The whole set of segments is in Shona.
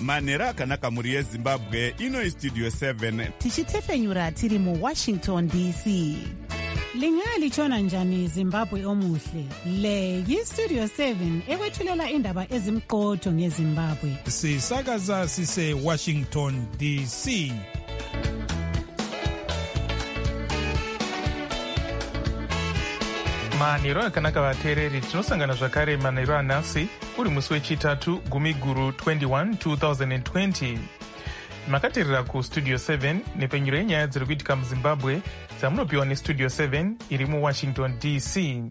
manhero akanaka mhuri yezimbabwe. Ino istudio 7 tichitefenyura tiri muWashington DC. Lingalitshona njani Zimbabwe omuhle? Le yiStudio 7 ekwethulela indaba ezimqotho ngeZimbabwe. Sisakaza sise Washington DC. Manhero akanaka vateereri, tinosangana zvakare manhero anhasi uri musi wechitatu gumiguru 21 2020. Makateerera kuStudio 7 nepenyuro yenyaya dziri kuitika muZimbabwe dzamunopiwa neStudio 7 iri muWashington DC.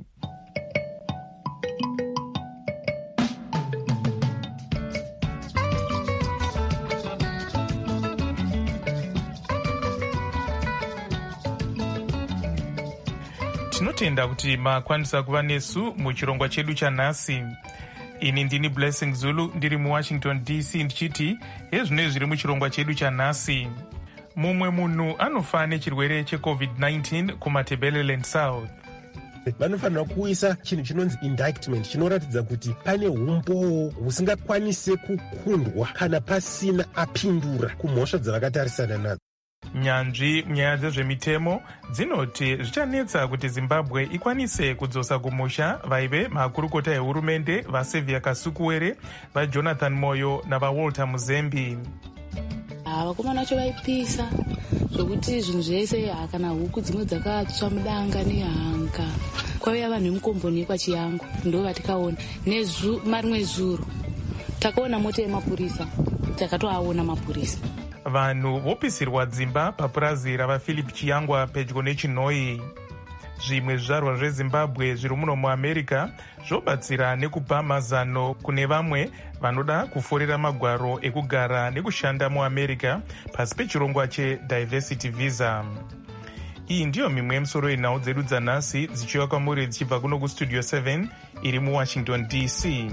Tinotenda kuti makwanisa kuva nesu muchirongwa chedu chanhasi. Ini ndini Blessing Zulu ndiri muWashington DC ndichiti ezvino zviri muchirongwa chedu chanhasi. Mumwe munhu anofa nechirwere cheCovid-19 kuMatabeleland South. Vanofanira kuisa chinhu chinonzi indictment chinoratidza kuti pane umboo husingakwanise kukundwa kana pasina apindura kumhosva dzavakatarisana nadzo. Nyanzvi munyaya dzezvemitemo dzinoti zvichanetsa kuti Zimbabwe ikwanise kudzosa kumusha vaive makurukota ehurumende vaSevia Kasukuwere, vaJonathan Moyo navaWalter Muzembi. Vakomana vacho vaipisa zvokuti zvinhu zvese kana huku dzimwe dzakatsva mudanga nehanga. Kwauya vanhu vemukomboni kwaChiyangu ndo vatikaona. Marimwe zuro takaona mota yemapurisa, takatoaona mapurisa. Vanhu vopisirwa dzimba papurazi ravaPhilip Chiyangwa pedyo neChinoi. Zvimwe zvizvarwa zveZimbabwe zviri muno muAmerica zvobatsira nekupa mazano kune vamwe vanoda kuforera magwaro ekugara nekushanda muAmerica pasi pechirongwa cheDiversity Visa. Iyi ndiyo mimwe yemisoro yenhau dzedu dzanhasi dzichiuya kwamuri dzichibva kuno kuStudio 7 iri muWashington DC.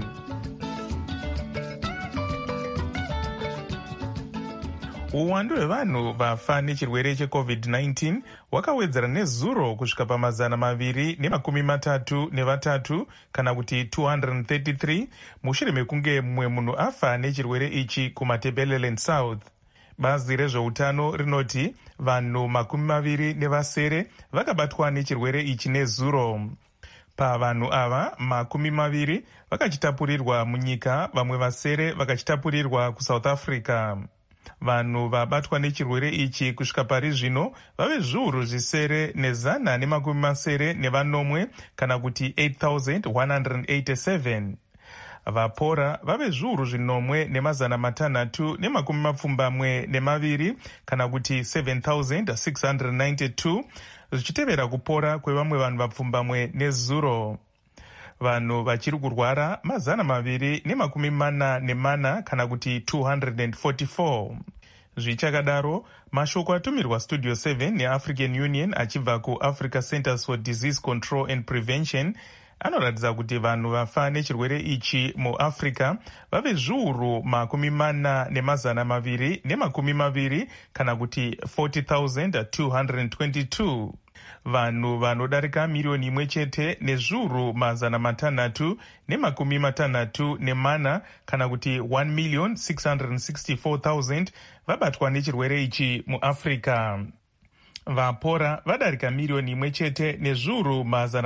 Uwandu hwevanhu vafa nechirwere cheCovid-19 wakawedzera nezuro kusvika pa233 kana kuti 233 mushure mekunge mumwe munhu afa nechirwere ichi kuMatabeleland South. Bazi rezveutano rinoti vanhu 27 vakabatwa nechirwere ichi nezuro. Pavanhu ava 20 vakachitapurirwa munyika, vamwe vasere vakachitapurirwa kuSouth Africa. Vanhu vabatwa nechirwere ichi kusvika pari zvino vave zviuru zvisere nezana nemakumi nevanomwe kana kuti 8,187. Vapora vave zviuru zvinomwe nemazana matanhatu nemakumi kana kuti 7,692 zvichitevera kupora kwevamwe vanhu vapfumbamwe nezuro. Vanhu vachiri kurwara 244 kana kuti 244. Zvichakadaro, mashoko atumirwa Studio 7 neAfrican Union achibva kuAfrica Centers for Disease Control and Prevention anoratidza kuti vanhu vafa nechirwere ichi muAfrica vave zviuru 220 kana kuti 40,222. Vanhu vanodarika miriyoni imwe chete nezviuru 664 kana kuti 1,664,000 vabatwa nechirwere ichi muAfrica. Vapora vadarika miriyoni imwe chete nezviuru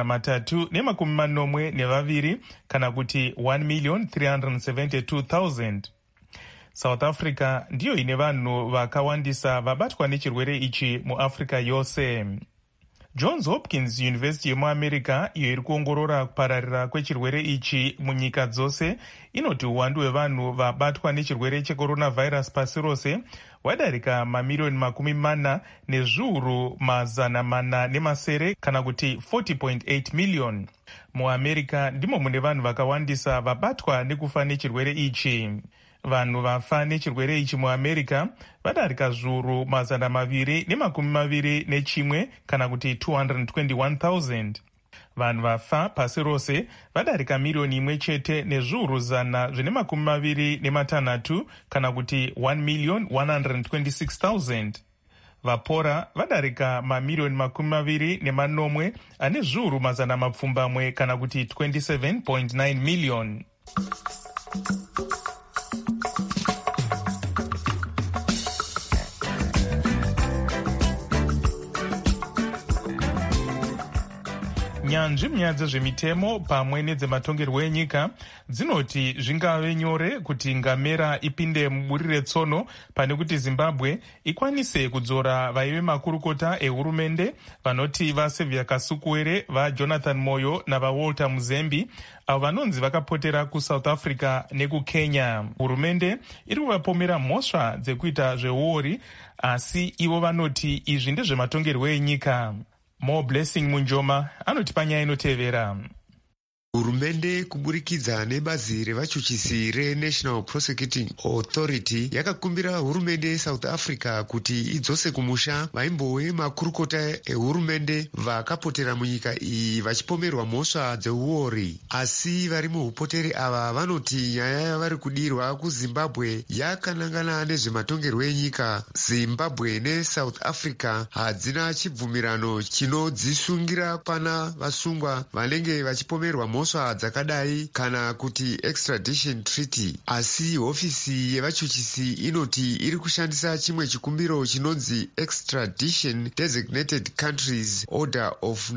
342 kana kuti 1,372,000. South Africa ndiyo ine vanhu vakawandisa vabatwa nechirwere ichi muAfrica yose. Johns Hopkins University yemuAmerica, iyo iri kuongorora kupararira kwechirwere ichi munyika dzose, inoti uwandu hwevanhu vabatwa nechirwere checoronavirus pasi rose wadarika mamiriyoni 40 nezviuru 400 kana kuti 40.8 million. MuAmerica ndimo mune vanhu vakawandisa vabatwa nekufa nechirwere ichi. Vanhu vafa nechirwere ichi muAmerica vadarika zviuru 221 kana kuti 221,000. Vanhu vafa pasi rose vadarika miriyoni imwe chete nezviuru 126 kana kuti 1,126,000. Vapora vadarika mamiriyoni 20 ane zviuru 100 kana kuti 27.9 million. nyanzvi munyaya dzezvemitemo pamwe nedzematongerwo enyika dzinoti zvingave nyore kuti ngamera ipinde muburire tsono pane kuti Zimbabwe ikwanise kudzora vaive makurukota ehurumende vanoti vaSylvia Kasukuwere, vaJonathan Moyo navaWalter Muzembi, avo vanonzi vakapotera kuSouth Africa nekuKenya. Hurumende iri kuvapomera mhosva dzekuita zveuori, asi ivo vanoti izvi ndezvematongerwo enyika. More Blessing Munjoma anotipa nyaya inotevera. Hurumende kuburikidza nebazi revachuchisi reNational Prosecuting Authority yakakumbira hurumende yeSouth Africa kuti idzose kumusha vaimbove makurukota ehurumende vakapotera munyika iyi vachipomerwa mhosva dzeuori. Asi vari muupotere ava vanoti nyaya yavari kudirwa kuZimbabwe yakanangana nezvematongerwo enyika. Zimbabwe neSouth Africa hadzina chibvumirano chinodzisungira pana vasungwa vanenge vachipomerwa mhosva dzakadai kana kuti extradition treaty. Asi hofisi yevachuchisi inoti iri kushandisa chimwe chikumbiro chinonzi Extradition Designated Countries Order of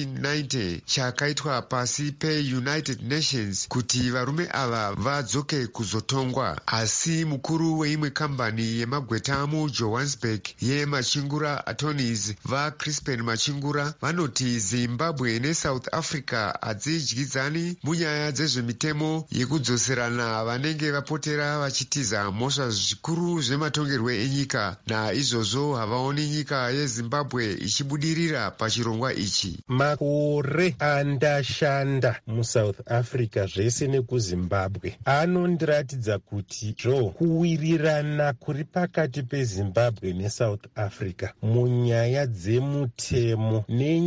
1990 chakaitwa pasi peUnited Nations kuti varume ava vadzoke kuzotongwa. Asi mukuru weimwe kambani yemagweta muJohannesburg yeMachingura Attorneys vaCrispin Machingura vanoti Zimbabwe neSouth Africa hadzidyi munyaya dzezvemitemo yekudzoserana vanenge vapotera vachitiza mhosva zvikuru zvematongerwo enyika, naizvozvo havaoni nyika yeZimbabwe ichibudirira pachirongwa ichi. Makore andashanda muSouth Africa zvese nekuZimbabwe anondiratidza kuti kuwirirana kuri pakati peZimbabwe neSouth Africa munyaya dzemutemo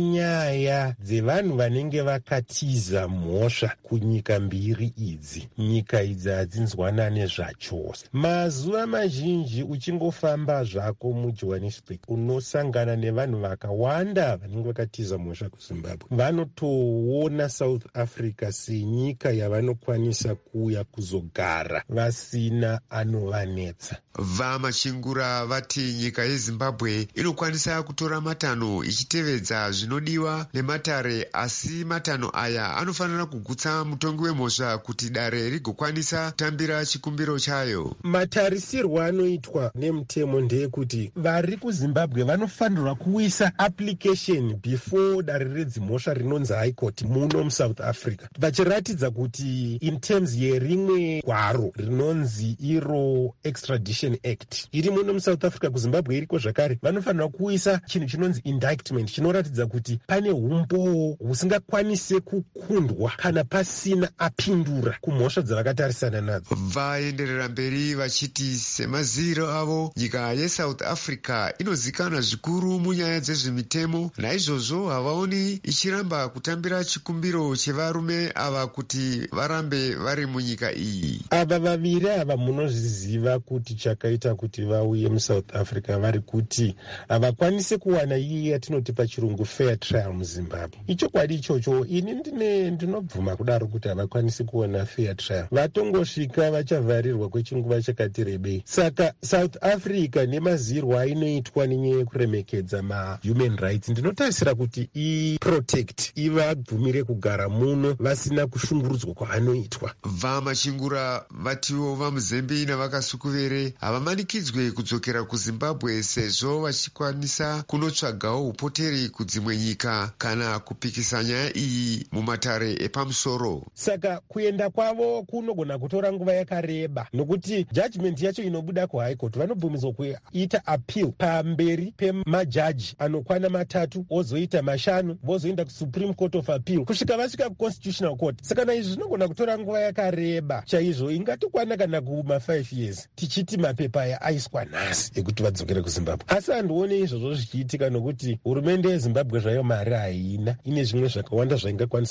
nenyaya dzevanhu vanenge vakatiza mhosva kunyika mbiri idzi. Nyika idzi hadzinzwanane zvachose. Mazuva mazhinji uchingofamba zvako muJohannesburg unosangana nevanhu vakawanda vanenge vakatiza mhosva kuZimbabwe. Vanotoona South Africa senyika yavanokwanisa kuuya kuzogara vasina anovanetsa. VaMachingura vati nyika yeZimbabwe inokwanisa kutora matanho ichitevedza zvinodiwa nematare, asi matanho aya anofanira kugutsa mutongi wemhosva kuti dare rigokwanisa kutambira chikumbiro chayo. Matarisirwo anoitwa nemutemo ndeyekuti vari kuZimbabwe vanofanirwa kuisa application before dare redzimhosva rinonzi High Court muno muSouth Africa, vachiratidza kuti in terms yerimwe gwaro rinonzi iro Extradition Act iri muno muSouth Africa, kuZimbabwe iriko zvakare, vanofanirwa kuisa chinhu chinonzi indictment chinoratidza kuti pane umboo husingakwanise kukundwa kana pasina apindura kumhosva dzavakatarisana nadzo. Vaenderera mberi vachiti semaziviro avo nyika yeSouth Africa inozikanwa zvikuru munyaya dzezvemitemo, naizvozvo havaoni ichiramba kutambira chikumbiro chevarume ava kuti varambe vari munyika iyi. Ava vaviri ava munozviziva kuti chakaita kuti vauye muSouth Africa vari kuti havakwanise kuwana iye yatinoti pachirungu fair trial muZimbabwe. Ichokwadi ichocho, ini ndinobvuma kudaro kuti havakwanisi kuona fair trial. Vatongosvika vachavharirwa kwechinguva chakati rebei. Saka South Africa nemazirwo ainoitwa nenyaya yekuremekedza mahuman rights ndinotarisira kuti iprotect, ivabvumire kugara muno vasina kushungurudzwa kwavanoitwa. VaMachingura vatiwo vaMuzembi navakaSukuvere havamanikidzwe kudzokera kuZimbabwe sezvo vachikwanisa kunotsvagawo upoteri kudzimwe nyika kana kupikisa nyaya iyi mumatare epamusoro. Saka kuenda kwavo kunogona kutora nguva yakareba, nokuti judgment yacho inobuda kuHigh Court vanobvumidzwa kuita appeal pamberi pemajaji anokwana 3, ozoita 5, vozoenda kuSupreme Court of Appeal kusvika vasvika kuConstitutional Court. Saka naizvi zvinogona kutora nguva yakareba chaizvo, ingatokwana kana kuma5 years tichiti mapepa aya aiswa nhasi ekuti vadzokere kuZimbabwe. Asi handione izvozvo zvichiitika, nokuti hurumende yeZimbabwe zvayo mari haina, ine zvimwe zvakawanda zvaingakwanisa kushandisa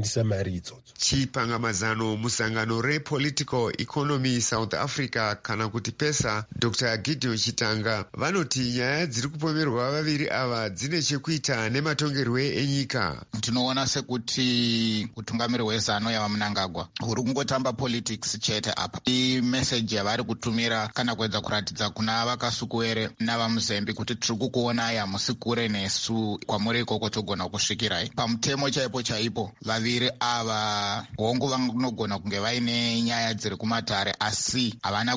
kushandisa mari idzodzo. Chipangamazano musangano rePolitical Economy South Africa kana kuti PESA, Dr. Gideon Chitanga vanoti nyaya dziri kupomerwa vaviri ava dzine chekuita nematongerwe enyika. Tinoona sekuti utungamiri hwezano yava Mnangagwa huri kungotamba politics chete apa. Imeseji yavari kutumira kana kuedza kuratidza kuna vakasukuwere navaMuzembi kuti tiri kukuonai hamusi kure nesu, kwamuri ikoko togona kusvikirai. Pamutemo chaipo vaviri ava hongu vanogona kunge vaine nyaya dziri kumatare, asi havana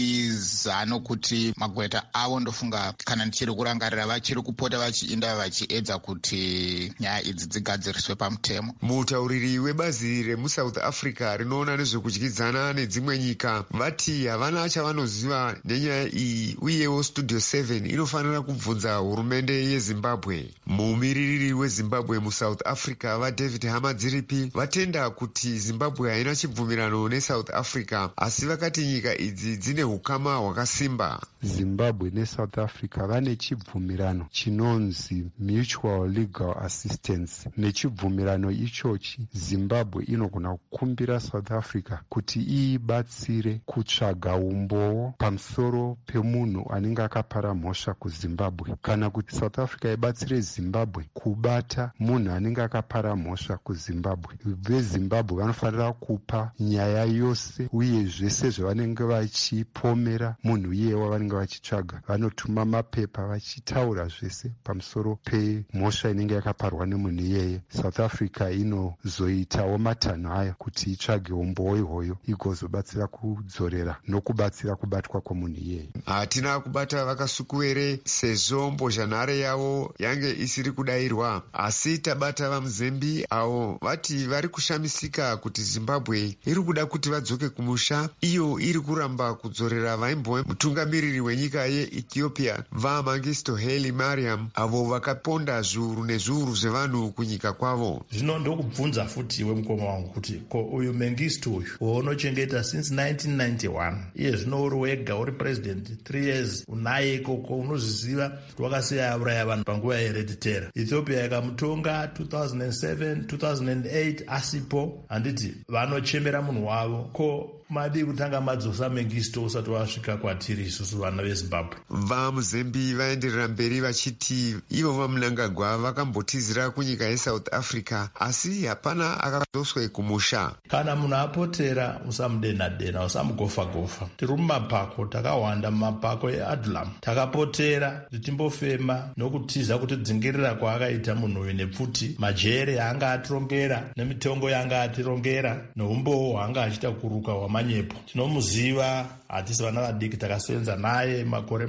kutiza nokuti magweta avo ndofunga kana ndichiri kurangarira vachiri kupota vachiinda vachiedza kuti nyaya idzi dzigadziriswe pamutemo. Mutauriri webazi remuSouth Africa rinoona nezvekudyidzana nedzimwe nyika vati havana chavanoziva nenyaya iyi, uyewo Studio 7 inofanira kubvunza hurumende yeZimbabwe. Mumiririri weZimbabwe muSouth Africa vaDavid Hamadziripi vatenda kuti Zimbabwe haina chibvumirano neSouth Africa, asi vakati nyika idzi dzine hukama hwakasimba. Zimbabwe neSouth Africa vane chibvumirano chinonzi Mutual Legal Assistance. Nechibvumirano ichochi Zimbabwe inogona kukumbira South Africa kuti iibatsire kutsvaga umboo pamusoro pemunhu anenge akapara mhosva kuZimbabwe, kana kuti South Africa ibatsire Zimbabwe kubata munhu anenge akapara mhosva kuZimbabwe. VeZimbabwe vanofanira kupa nyaya yose uye zvese zvavanenge vachipomera munhu iyewa vanenge vachitsvaga. Vanotuma mapepa vachitaura zvese pamusoro pemhosva inenge yakaparwa nemunhu iyeye. South Africa inozoitawo matanho ayo kuti itsvage umboo ihwoyo igozobatsira kudzorera nokubatsira kubatwa kwomunhu iyeye. Hatina kubata vakasukuwere sezvo mbozhanhare yavo yange isiri kudayirwa, asi tabata vaMuzembi avo vati vari kushamisika kuti Zimbabwe iri kuda kuti vadzoke kumusha, iyo iri kuramba kudzorera vaimbove mutungamiriri wenyika yeEthiopia vaMangisto Haile Mariam, avo vakaponda zviuru nezviuru zvevanhu kunyika kwavo. Zvino ndokubvunza futi wemukoma wangu kuti ko uyu Mengistu uyu waunochengeta since 1991 iye zvino uri wega uri president 3 years unaye ikoko, unozviziva kuti wakasiya auraya vanhu panguva yehereditera. Ethiopia yakamutonga 2007 2008 asipo, handiti vanochemera munhu wavo. Ko madi kutanga madzosa Mengistu usati wasvika kwatiri isusu vana veZimbabwe. VaMuzembi vaenderera mberi vachiti ivo vaMnangagwa vakambotizira kunyika yeSouth Africa, asi hapana akadzoswe kumusha. Kana munhu apotera usamudena-dena, usamugofa-gofa. Tiri mumapako, takawanda mumapako eAdlam, takapotera tichimbofema nokutiza kuti dzingirira kwaakaita munhu uyu nepfuti, majere yaanga atirongera nemitongo yaanga atirongera neumboo hwaanga achita kuruka hwamanyepo. Tinomuziva, hatisi vana vadiki, takasevenza naye makore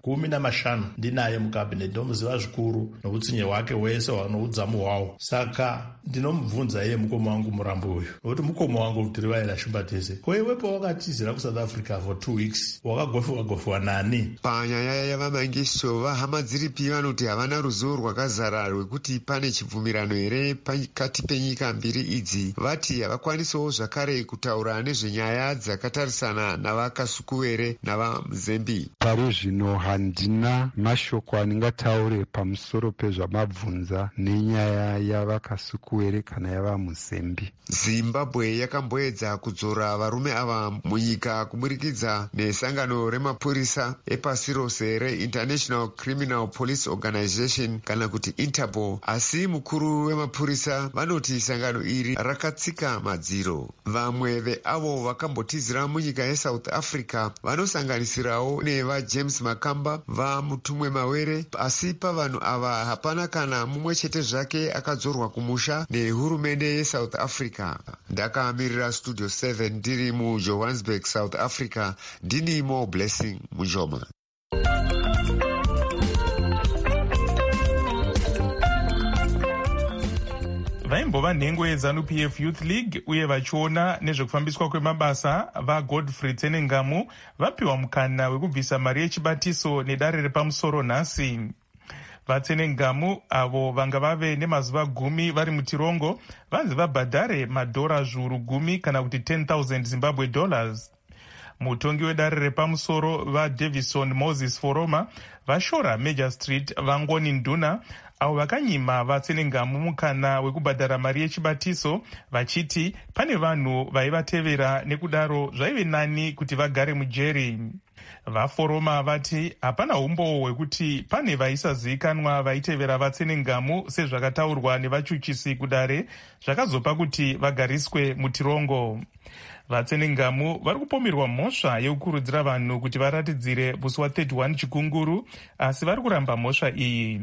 15 ndinaye mukabineti, ndomuziva zvikuru noutsinye hwake hwese noudzamu hwawo. Saka ndinomubvunza iye mukoma wangu murambo uyu, nokuti mukoma wangu tiri vaira shumba tese. Ko iwe pawakatizira kuSouth Africa for 2 weeks wakagofiwa nani? Panyaya yavaMangisto vaHamadziripi vanoti havana ruzivo rwakazara rwekuti pane chibvumirano here pakati penyika mbiri idzi. Vati havakwanisawo zvakare kutaura nezvenyaya dzakatarisana navakasukuwere navaMuzembi. Pari zvino handina mashoko andingataure pamusoro pezvamabvunza nenyaya yavakasukuwere kana yavaMuzembi. Zimbabwe yakamboedza kudzora varume ava munyika kuburikidza nesangano remapurisa epasi rose reInternational Criminal Police Organization kana kuti Interpol, asi mukuru wemapurisa vanoti sangano iri rakatsika madziro. Vamwe veavo vakambotizira munyika yeSouth Africa vanosanganisirawo nevaJames Makamba, vaMutumwe Mawere, asi pavanhu ava hapana kana mumwe chete zvake akadzorwa kumusha nehurumende yeSouth Africa. Ndakamirira Studio 7 ndiri muJohannesburg, South Africa, ndini Mo Blessing Mujoma. vaimbova nhengo yeZANU-PF Youth League uye vachiona nezvekufambiswa kwemabasa vaGodfrey Tsenengamu vapiwa mukana wekubvisa mari yechibatiso nedare repamusoro nhasi. VaTsenengamu avo vanga vave nemazuva 10 vari mutirongo vanzi vabhadhare madhora zviuru 10 kana kuti 10,000 Zimbabwe dollars. Mutongi wedare repamusoro vaDavison Moses Foroma vashora Major Street vangoni Nduna avo vakanyima vatsenengamu mukana wekubhadhara mari yechibatiso vachiti pane vanhu vaivatevera nekudaro zvaive nani kuti vagare mujeri. Vaforoma vati hapana umbowo hwekuti pane vaisazivikanwa vaitevera vatsenengamu sezvakataurwa nevachuchisi kudare zvakazopa kuti vagariswe mutirongo. Vatsenengamu vari kupomerwa mhosva yekukurudzira vanhu kuti varatidzire musi wa31 Chikunguru, asi vari kuramba mhosva iyi.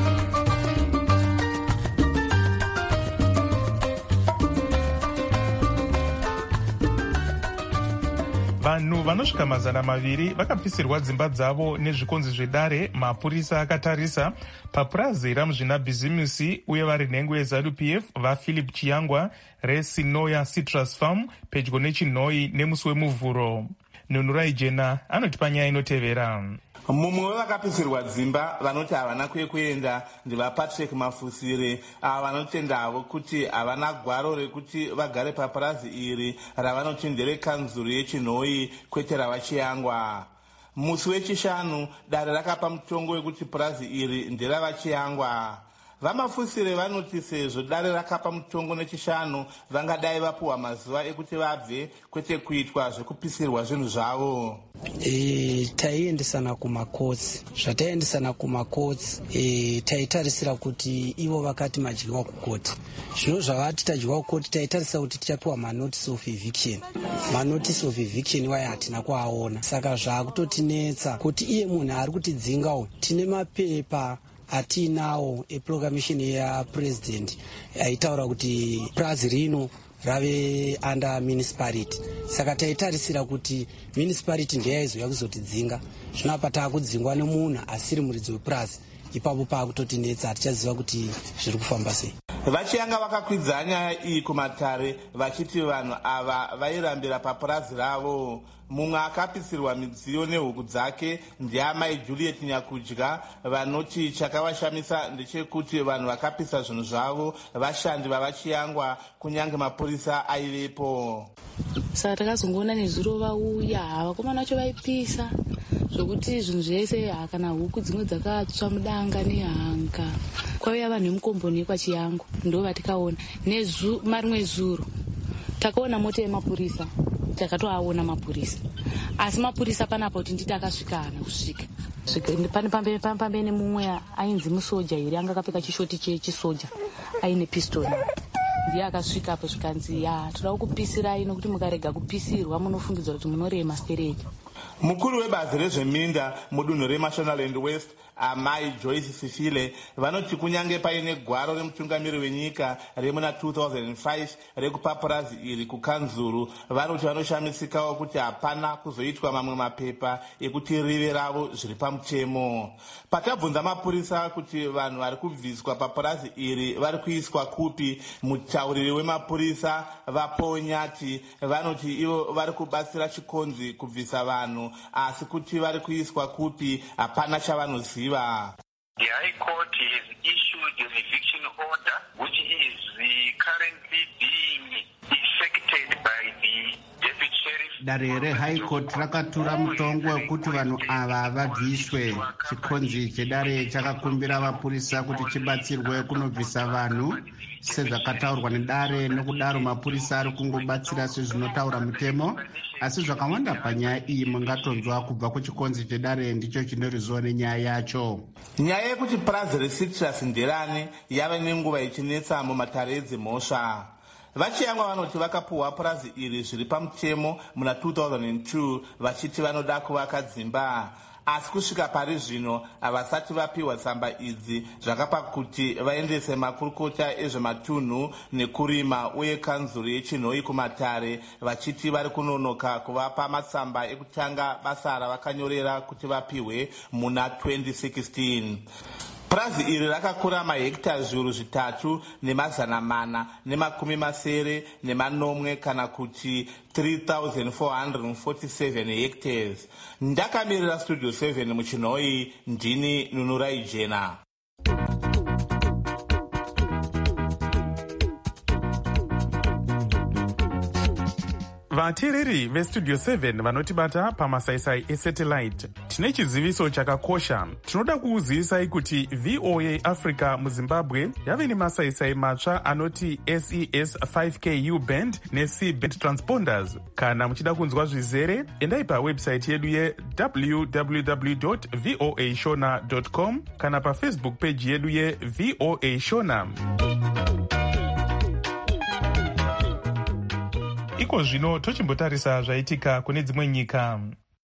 Vanhu vanosvika 200 vakapisirwa dzimba dzavo nezvikonzi zvedare, mapurisa akatarisa papurazi ramuzvinabhizimusi uye vari nhengo yeZANU-PF vaPhilip Chiyangwa reSinoya Citrus Farm pedyo neChinhoi nemusi wemuvhuro. Nunurai Jena anoti panyaya inotevera. Mumwe wevakapisirwa dzimba vanoti havana kuenda ndivaPatrick Mafusire, ava vanotendavo kuti havana gwaro rekuti vagare papurazi iri ravanoti nderekanzuru yeChinhoi kwete ravaChiyangwa. Musi wechishanu dare rakapa mutongo wekuti purazi iri nderavaChiyangwa. VaMafusire vanoti sezvo dare rakapa mutongo nechishanu vangadai vapuwa mazuva ekuti vabve kwete kuitwa zvekupisirwa zvinhu zvavo. Taiendesana kumakotsi. Zvataendesana kumakotsi taitarisira kuti ivo vakati madyiwa kukoti. Zvino zvavati tadyiwa kukoti taitarisa kuti tichapiwa manotice of eviction. Manotice of eviction iwaye hatina kuaona. Saka zvakutotinetsa kuti iye munhu ari kutidzingawo tine mapepa atinawo eproclamation yapresident aitaura kuti purazi rino rave under municipality. Saka taitarisira kuti municipality ndeyaizoya kuzotidzinga. Zvino apa taakudzingwa nemunhu asiri muridzi wepurazi. Ipapo paakutotinetsa hatichaziva kuti zviri kufamba sei. VaChiyangwa vakakwidza nyaya iyi kumatare vachiti vanhu ava vairambira papurazi ravo. Mumwe akapisirwa midziyo nehuku dzake ndiamai Juliet Nyakudya vanoti chakavashamisa ndechekuti vanhu vakapisa zvinhu zvavo vashandi vavaChiyangwa kunyange mapurisa aivepo. Saka takazongoona nezuro vauya vakomana vacho vaipisa zvokuti zvinhu zvese kana huku dzimwe dzakatsva mudanga nehanga. Kwauya vanhu vemukomboni kwaChiyangwa ndo vatikaona. Marimwe zuro takaona mota yemapurisa, takatoaona mapurisa. Asi mapurisa panapa kuti nditi akasvika hana kusvika. Pane pambe nemumwe ainzi musoja here anga akapfeka chishoti chechisoja aine pistol. Ndiye akasvika apo zvikanzi toda kupisirai nokuti mukarega kupisirwa munofungidzwa kuti munorema stereki. Mukuru webazi rezveminda mudunhu reMashonaland West amai Joyce Sifile vanoti kunyange paine gwaro remutungamiri wenyika remuna 2005 rekupa purazi iri kukanzuru, vanoti vanoshamisikawo kuti hapana kuzoitwa mamwe mapepa ekuti rive ravo zviri pamutemo. Patabvunza mapurisa kuti vanhu vari kubviswa papurazi iri vari kuiswa kupi, mutauriri wemapurisa vaPonyati vanoti ivo vari kubatsira chikonzi kubvisa vanhu, asi kuti vari kuiswa kupi hapana chavanoziva. The High Court has issued an eviction order which is currently being effected by the Deputy Sheriff. Dare reHigh Court rakatura mutongo wekuti vanhu ava vabviswe. Chikonzi chedare chakakumbira mapurisa kuti chibatsirwe kunobvisa vanhu sezvakataurwa nedare, nokudaro mapurisa ari kungobatsira sezvinotaura mutemo, asi zvakawanda panyaya iyi mungatonzwa kubva kuchikonzi chedare ndicho chine ruzivo nenyaya yacho. Nyaya yekuti purazi reCitrus nderani yava nenguva ichinetsa mumatare edzimhosva. VaChiyangwa vanoti vakapuhwa purazi iri zviri pamutemo muna 2002 vachiti vanoda kuvaka dzimba. Asi kusvika pari zvino havasati vapiwa tsamba idzi, zvakapa kuti vaendese makurukota ezvematunhu nekurima uye kanzuru yeChinhoi kumatare vachiti vari kunonoka kuvapa matsamba ekutanga basa ravakanyorera kuti vapiwe muna 2016. Purazi iri rakakura mahekita zviuru 3,490 kana kuti 3,447 hectares. Ndakamirira Studio 7 muChinhoi, ndini Nunurai Jena. vateereri vestudio 7 vanotibata pamasaisai esatellite, tine chiziviso chakakosha. Tinoda kukuzivisai kuti VOA Africa muZimbabwe yave nemasaisai matsva anoti SES 5K U-band neC-band transponders. Kana muchida kunzwa zvizere, endai pawebsite yedu ye-www.voashona.com kana pafacebook page yedu ye-VOA Shona. Iko zvino tochimbotarisa zvaitika kune dzimwe nyika.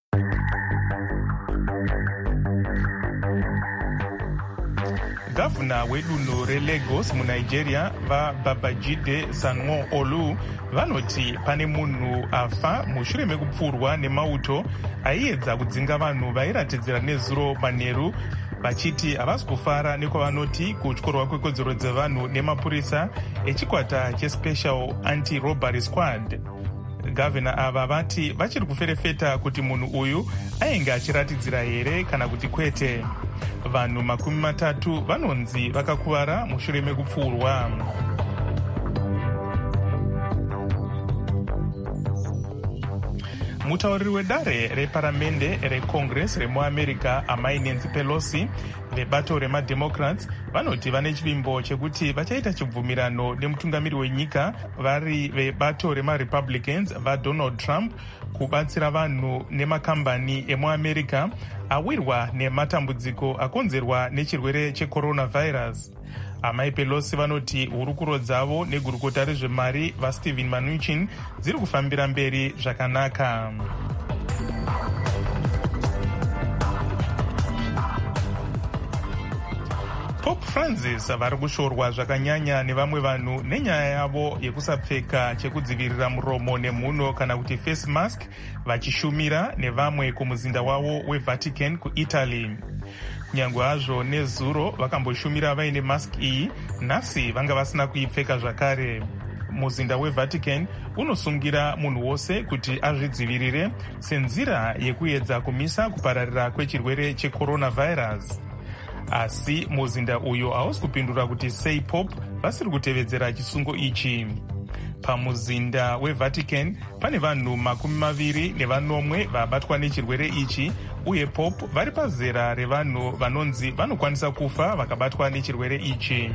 Gavana wedunhu reLagos muNigeria vaBabajide Sanwo-Olu vanoti pane munhu afa mushure mekupfurwa nemauto aiedza kudzinga vanhu vairatidzira nezuro manheru, vachiti havasi kufara nekwavanoti kutyorwa kwekodzero dzevanhu nemapurisa echikwata cheSpecial Anti-Robbery Squad. Gavana ava vati vachiri kuferefeta kuti munhu uyu ainge achiratidzira here kana kuti kwete. Vanhu 30 vanonzi vakakuvara mushure mekupfurwa. Mutauriri wedare reparamende reCongress remuAmerica amai Nancy Pelosi vebato remademocrats vanoti vane chivimbo chekuti vachaita chibvumirano nemutungamiri wenyika vari vebato remaRepublicans vaDonald Trump kubatsira vanhu nemakambani emuAmerica awirwa nematambudziko akonzerwa nechirwere checoronavirus. Amai Pelosi vanoti hurukuro dzavo negurukota rezvemari vaStephen Mnuchin dziri kufambira mberi zvakanaka. Pope Francis vari kushorwa zvakanyanya nevamwe vanhu nenyaya yavo yekusapfeka chekudzivirira muromo nemhuno kana kuti face mask vachishumira nevamwe kumuzinda wavo weVatican kuItaly. Kunyange hazvo nezuro vakamboshumira vaine mask iyi, nhasi vanga vasina kuipfeka zvakare. Muzinda weVatican unosungira munhu wose kuti azvidzivirire senzira yekuedza kumisa kupararira kwechirwere checoronavirus. Asi muzinda uyo hausi kupindura kuti sei Pope vasiri kutevedzera chisungo ichi. Pamuzinda weVatican pane vanhu 20 vabatwa nechirwere ichi, uye Pope vari pazera revanhu vanonzi vanokwanisa kufa vakabatwa nechirwere ichi.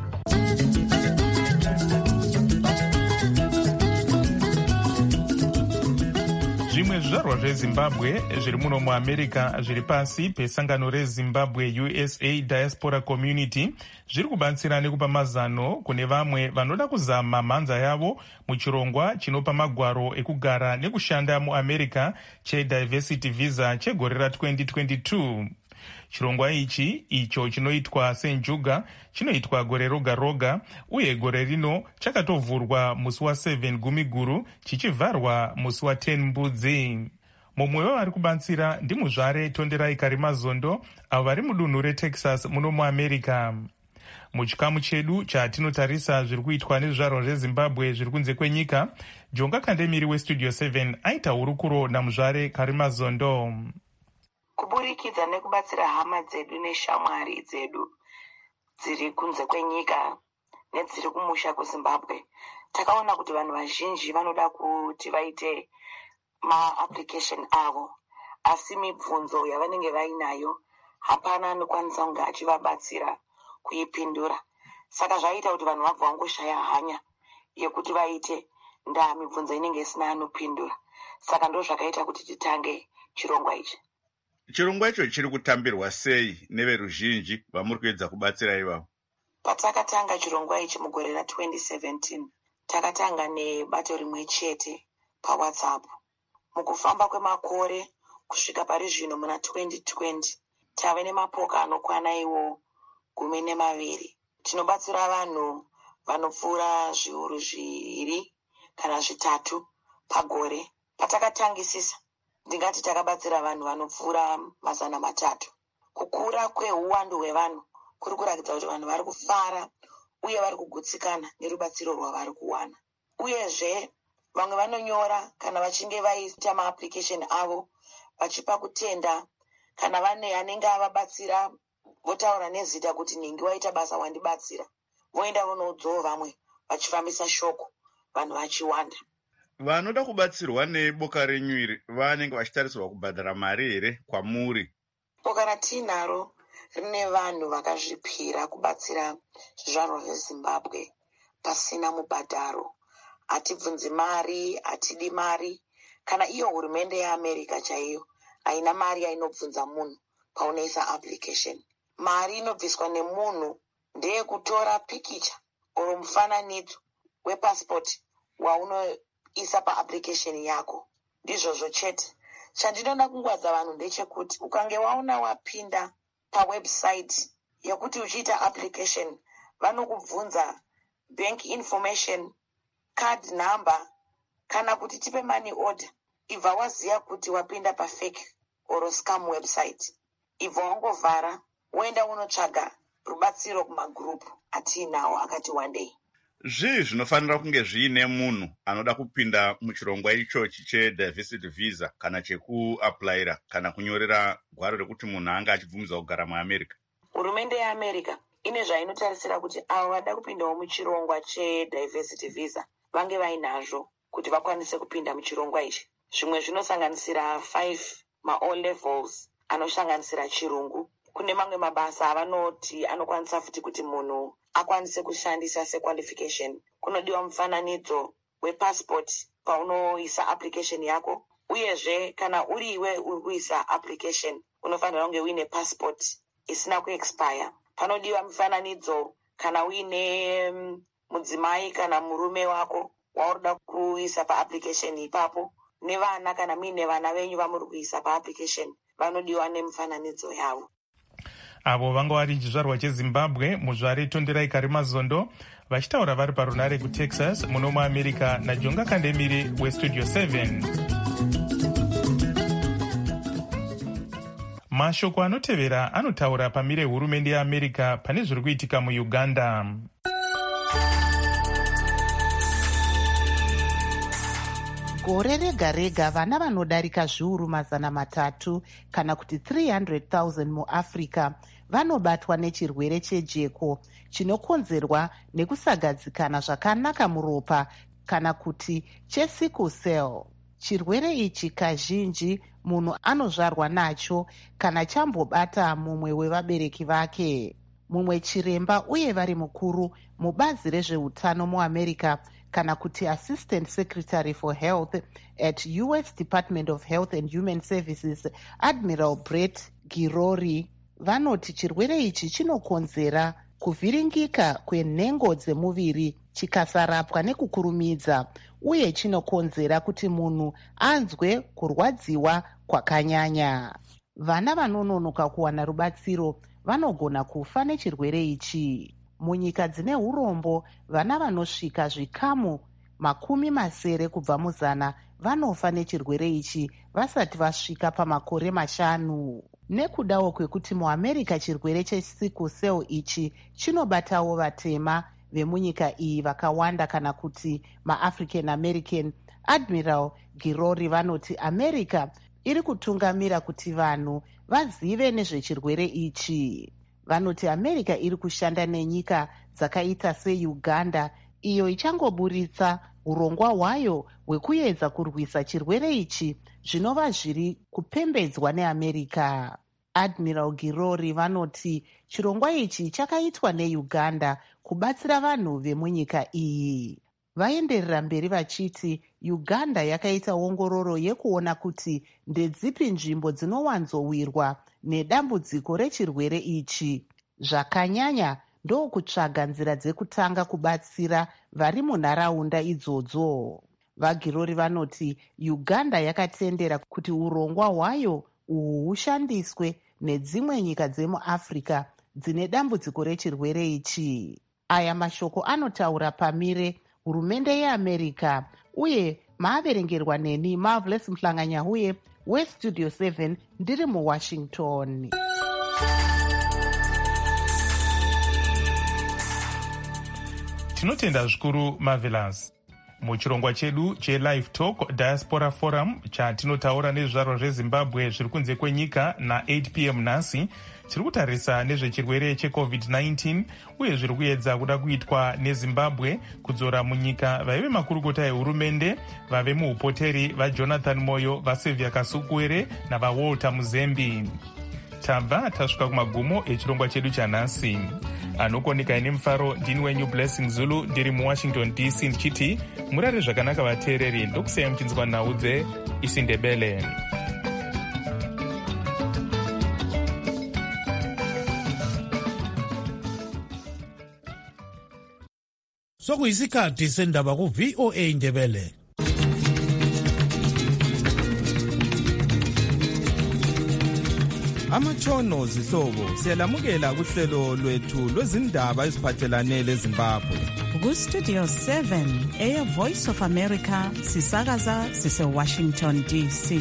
Zvimwe zvizvarwa zveZimbabwe zviri muno muAmerica zviri pasi pesangano reZimbabwe USA Diaspora Community zviri kubatsira nekupa mazano kune vamwe vanoda kuzama mhanza yavo muchirongwa chinopa magwaro ekugara nekushanda muAmerica cheDiversity Visa chegore ra2022. Chirongwa ichi icho chinoitwa senjuga chinoitwa gore roga roga, uye gore rino chakatovhurwa musi wa7 Gumiguru chichivharwa musi wa10 Mbudzi. Mumwe wavari kubatsira ndimuzvare Tonderai Karimazondo avo vari mudunhu reTexas muno muAmerica. Muchikamu chedu chatinotarisa zviri kuitwa nezvizvarwa zveZimbabwe zviri kunze kwenyika, Jonga Kandemiri weStudio 7 aita hurukuro namuzvare Karimazondo. Kuburikidza nekubatsira hama dzedu neshamwari dzedu dziri kunze kwenyika nedziri kumusha kuZimbabwe, takaona kuti vanhu vazhinji vanoda kuti vaite maapplication avo, asi mibvunzo yavanenge vainayo hapana anokwanisa kunge achivabatsira kuipindura. Saka zvaita kuti vanhu vabva vangoshaya hanya yekuti vaite ndaa mibvunzo inenge isina anopindura. Saka ndo zvakaita kuti titange chirongwa ichi. Chirongwa icho chiri kutambirwa sei neveruzhinji vamuri kuedza kubatsira ivavo? Patakatanga chirongwa ichi mugore ra2017 takatanga nebato rimwe chete paWhatsApp. Mukufamba kwemakore kusvika pari zvino muna 2020 tave nemapoka anokwana iwo 12. Tinobatsira vanhu vanopfuura zviuru 2 kana 3 pagore. Patakatangisisa ndingati takabatsira vanhu vanopfuura 300. Kukura kweuwandu hwevanhu kuri kuratidza kuti vanhu vari kufara uye vari kugutsikana nerubatsiro rwavari kuwana. Uyezve vamwe vanonyora kana vachinge vaita maapplication avo vachipa kutenda, kana vane anenge avabatsira votaura nezita kuti ningi waita basa wandibatsira, voenda vonodzowo vamwe vachifambisa shoko, vanhu vachiwanda. Vanoda kubatsirwa neboka renyu vanenge vachitarisirwa kubhadhara mari here kwamuri? Boka ratinaro rine vanhu vakazvipira kubatsira zvizvarwa zvezimbabwe pasina mubhadharo. Hatibvunzi mari, hatidi mari. Kana iyo hurumende yeAmerica chaiyo haina mari yainobvunza munhu paunoisa application. Mari inobviswa nemunhu ndeyekutora pikicha oro mufananidzo wepasipoti waunoisa paapplication yako. Ndizvozvo chete. Chandinoda kungwadza vanhu ndechekuti ukange waona wapinda pawebsite yekuti uchiita application vanokubvunza bank information, card number, kana kuti tipe money order. Ibva waziya kuti wapinda pafake or scam website. Ibva wangovhara woenda unotsvaga rubatsiro kumagroup atiinawo akati one day. Zvii zvinofanira kunge zviine munhu anoda kupinda muchirongwa ichochi chediversity visa kana chekuaplyira kana kunyorera gwaro rekuti munhu anga achibvumidzwa kugara muAmerica? Hurumende yeAmerica ine zvainotarisira kuti avo vada kupindawo muchirongwa chediversity visa vange vainazvo kuti vakwanise kupinda muchirongwa ichi. Zvimwe zvinosanganisira 5 ma-O levels anosanganisira chirungu. Kune mamwe mabasa avanoti anokwanisa futi kuti munhu akwanise kushandisa sequalification. Kunodiwa mufananidzo wepassport paunoisa application yako. Uyezve kana uriwe uri kuisa application unofanira kunge uine passport isina kuexpire. Panodiwa mufananidzo kana uine mudzimai kana murume wako waurida kuisa paapplication ipapo. Nevana kana muine vana venyu vamuri kuisa paapplication vanodiwa nemufananidzo yavo. Avo vanga vari chizvarwa chezimbabwe muzvare Tonderai Karimazondo vachitaura vari parunare kuTexas muno muAmerica naJonga Kandemire weStudio 7. Mashoko anotevera anotaura pamire hurumende yeAmerica pane zviri kuitika muUganda. Gore rega rega vana vanodarika zviuru 300 kana kuti 300,000 muAfrica vanobatwa nechirwere chejeko chinokonzerwa nekusagadzikana zvakanaka muropa kana kuti chesickle cell. Chirwere ichi kazhinji munhu anozvarwa nacho kana chambobata mumwe wevabereki vake. Mumwe chiremba uye vari mukuru mubazi rezveutano muAmerica kana kuti Assistant Secretary for Health at US Department of Health and Human Services, Admiral Brett Girori, vanoti chirwere ichi chinokonzera kuvhiringika kwenhengo dzemuviri chikasarapwa nekukurumidza, uye chinokonzera kuti munhu anzwe kurwadziwa kwakanyanya. Vana vanononoka kuwana rubatsiro vanogona kufa nechirwere ichi. Munyika dzine urombo, vana vanosvika zvikamu 80 kubva mu100 vanofa nechirwere ichi vasati vasvika pamakore 5. Nekudawo kwekuti muAmerica chirwere chesickle cell ichi chinobatawo vatema vemunyika iyi vakawanda kana kuti maAfrican American, Admiral Girori vanoti America iri kutungamira kuti vanhu vazive nezvechirwere ichi. Vanoti America iri kushanda nenyika dzakaita seUganda iyo ichangoburitsa urongwa hwayo hwekuedza kurwisa chirwere ichi zvinova zviri kupembedzwa neAmerica. Admiral Girori vanoti chirongwa ichi chakaitwa neUganda kubatsira vanhu vemunyika iyi. Vaenderera mberi vachiti Uganda yakaita ongororo yekuona kuti ndedzipi nzvimbo dzinowanzowirwa nedambudziko rechirwere ichi. Zvakanyanya ndokutsvaga nzira dzekutanga kubatsira vari munharaunda idzodzo. VaGirori vanoti Uganda yakatendera kuti urongwa hwayo uhu hushandiswe nedzimwe nyika dzemuAfrica dzine dambudziko rechirwere ichi. Aya mashoko anotaura pamire hurumende yeAmerica, uye maaverengerwa neni Marvelous Mhlanganyahuye weStudio 7 ndiri muWashington. Tinotenda zvikuru Marvelous. Muchirongwa chedu cheLive Talk Diaspora Forum chatinotaura nezvizvarwa zveZimbabwe zviri kunze kwenyika na8 p.m. nhasi tiri kutarisa nezvechirwere cheCovid-19 uye zviri kuedza kuda kuitwa neZimbabwe kudzora munyika vaive makurukota ehurumende, vave muupoteri vaJonathan Moyo, vaSylvia Kasukuwere navaWalter Muzembi. Tabva tasvika kumagumo echirongwa chedu chanhasi. Anokoneka ine mufaro ndini wenyu Blessing Zulu ndiri muWashington DC ndichiti murare zvakanaka vateereri, ndokusiyai muchinzwa nhau dzeIsiNdebele. Sokuyisikhathi sendaba ku-VOA Indebele. Amatshono zihlobo siyalamukela kuhlelo lwethu lwezindaba eziphathelane leZimbabwe. Ku-Studio 7 eyeVoice of America sisakaza sise-Washington DC.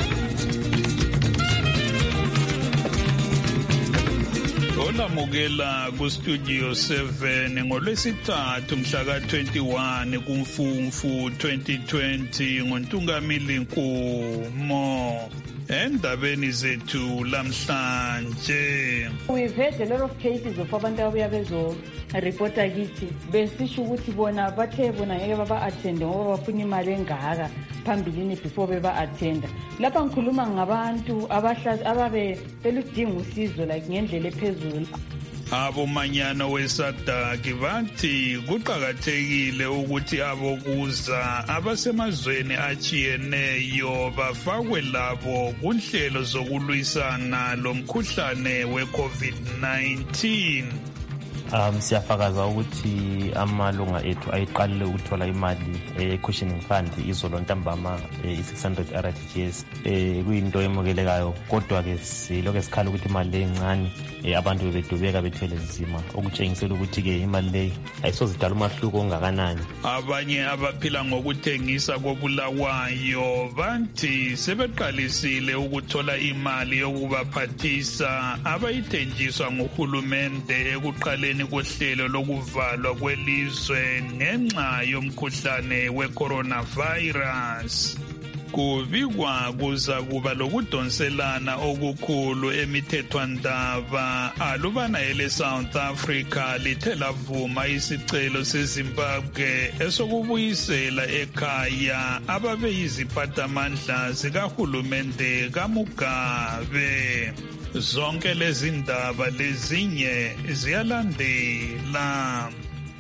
Olamukela ku-Studio 7 ngolwesithathu mhla ka-21 kuMfumfu 2020 ngoNtungamili Nkumo. Endabeni zethu lamhlanje, we've had a lot of cases of abantu ababuya bezo-reporta kithi besisho ukuthi bona bathe bona ngeke baba-athende ngoba bafuna imali engaka phambilini before beba-athenda. Lapha ngikhuluma ngabantu ababe beludinga usizo like ngendlela ephezulu. Abomanyano weSADC bathi kuqakathekile ukuthi abokuza abasemazweni achiyeneyo bafakwe labo kunhlelo zokulwisana lomkhuhlane we-COVID-19. Siyafakaza ukuthi amalunga ethu ayiqalile ukuthola imali cushioning fund izolo ntambama i600 RTGS kuyinto emukelekayo, kodwa-ke silokhu sikhala ukuthi imali le encane abantu bebedubeka bethwele nzima, okutshengisela ukuthi-ke imali leyi ayisozidala umahluko ongakanani. Abanye abaphila ngokuthengisa kobulawayo bathi sebeqalisile ukuthola imali yokubaphathisa abayithenjiswa nguhulumende ekuqaleni kohlelo lokuvalwa kwelizwe ngenxa yomkhuhlane we-coronavirus. Kubikwa kuza kuba lokudonselana okukhulu emithethwandaba alubana ele-South Africa lithe lavuma isicelo seZimbabwe esokubuyisela ekhaya ababeyiziphathamandla zikahulumende kaMugabe. Zonke lezi ndaba lezinye ziyalandela.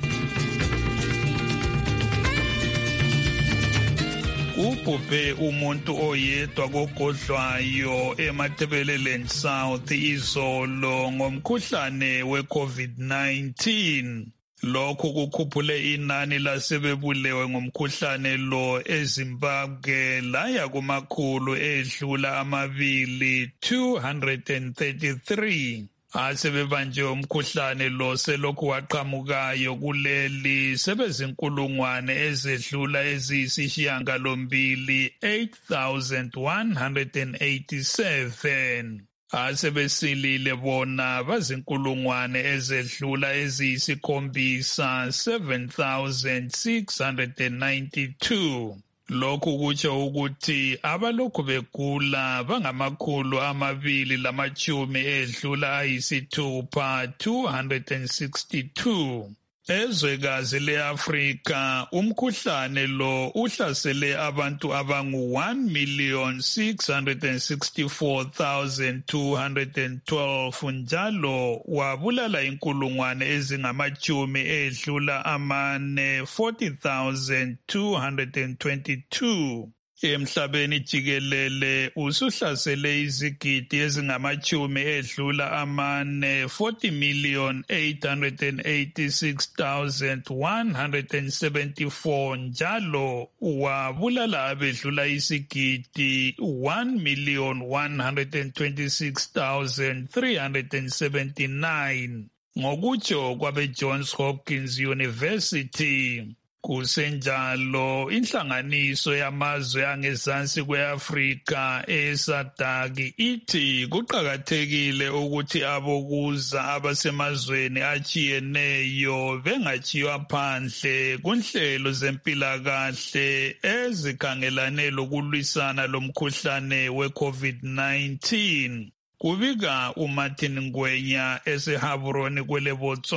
Ubhubhe umuntu oyedwa kogodlwayo eMatabeleland South izolo ngomkhuhlane we-COVID-19. Lokhu kukhuphule inani lasebebulewe ngomkhuhlane lo eZimbabwe laya kumakhulu edlula 233. Asebebanjwe umkhuhlane lo selokhu waqhamukayo kuleli sebezinkulungwane ezedlula eziyisishiyagalombili 8,187. Asebesilile bona bazinkulungwane ezedlula eziyisikhombisa 7,692. Lokhu kutsho ukuthi abalokhu begula bangamakhulu 260 262. Ezwekazi le-Afrika umkhuhlane lo uhlasele abantu abangu-1,664,212 njalo wabulala inkulungwane ezingama-40,000 40,222. Emhlabeni jikelele usuhlasele izigidi ezingama-40 40,886,174 njalo wabulala abedlula isigidi 1,126,379 ngokutsho kwabe-Johns Hopkins University. Kusenjalo inhlanganiso yamazwe angezansi kweAfrika eSADC ithi kuqhakathekile ukuthi abokuza abasemazweni achiyeneyo bengachiywa phandle kunhlelo zempilakahle ezikhangelane lokulwisana lomkhuhlane we-COVID-19. Kubika uMartin Ngwenya eseHaburoni kwele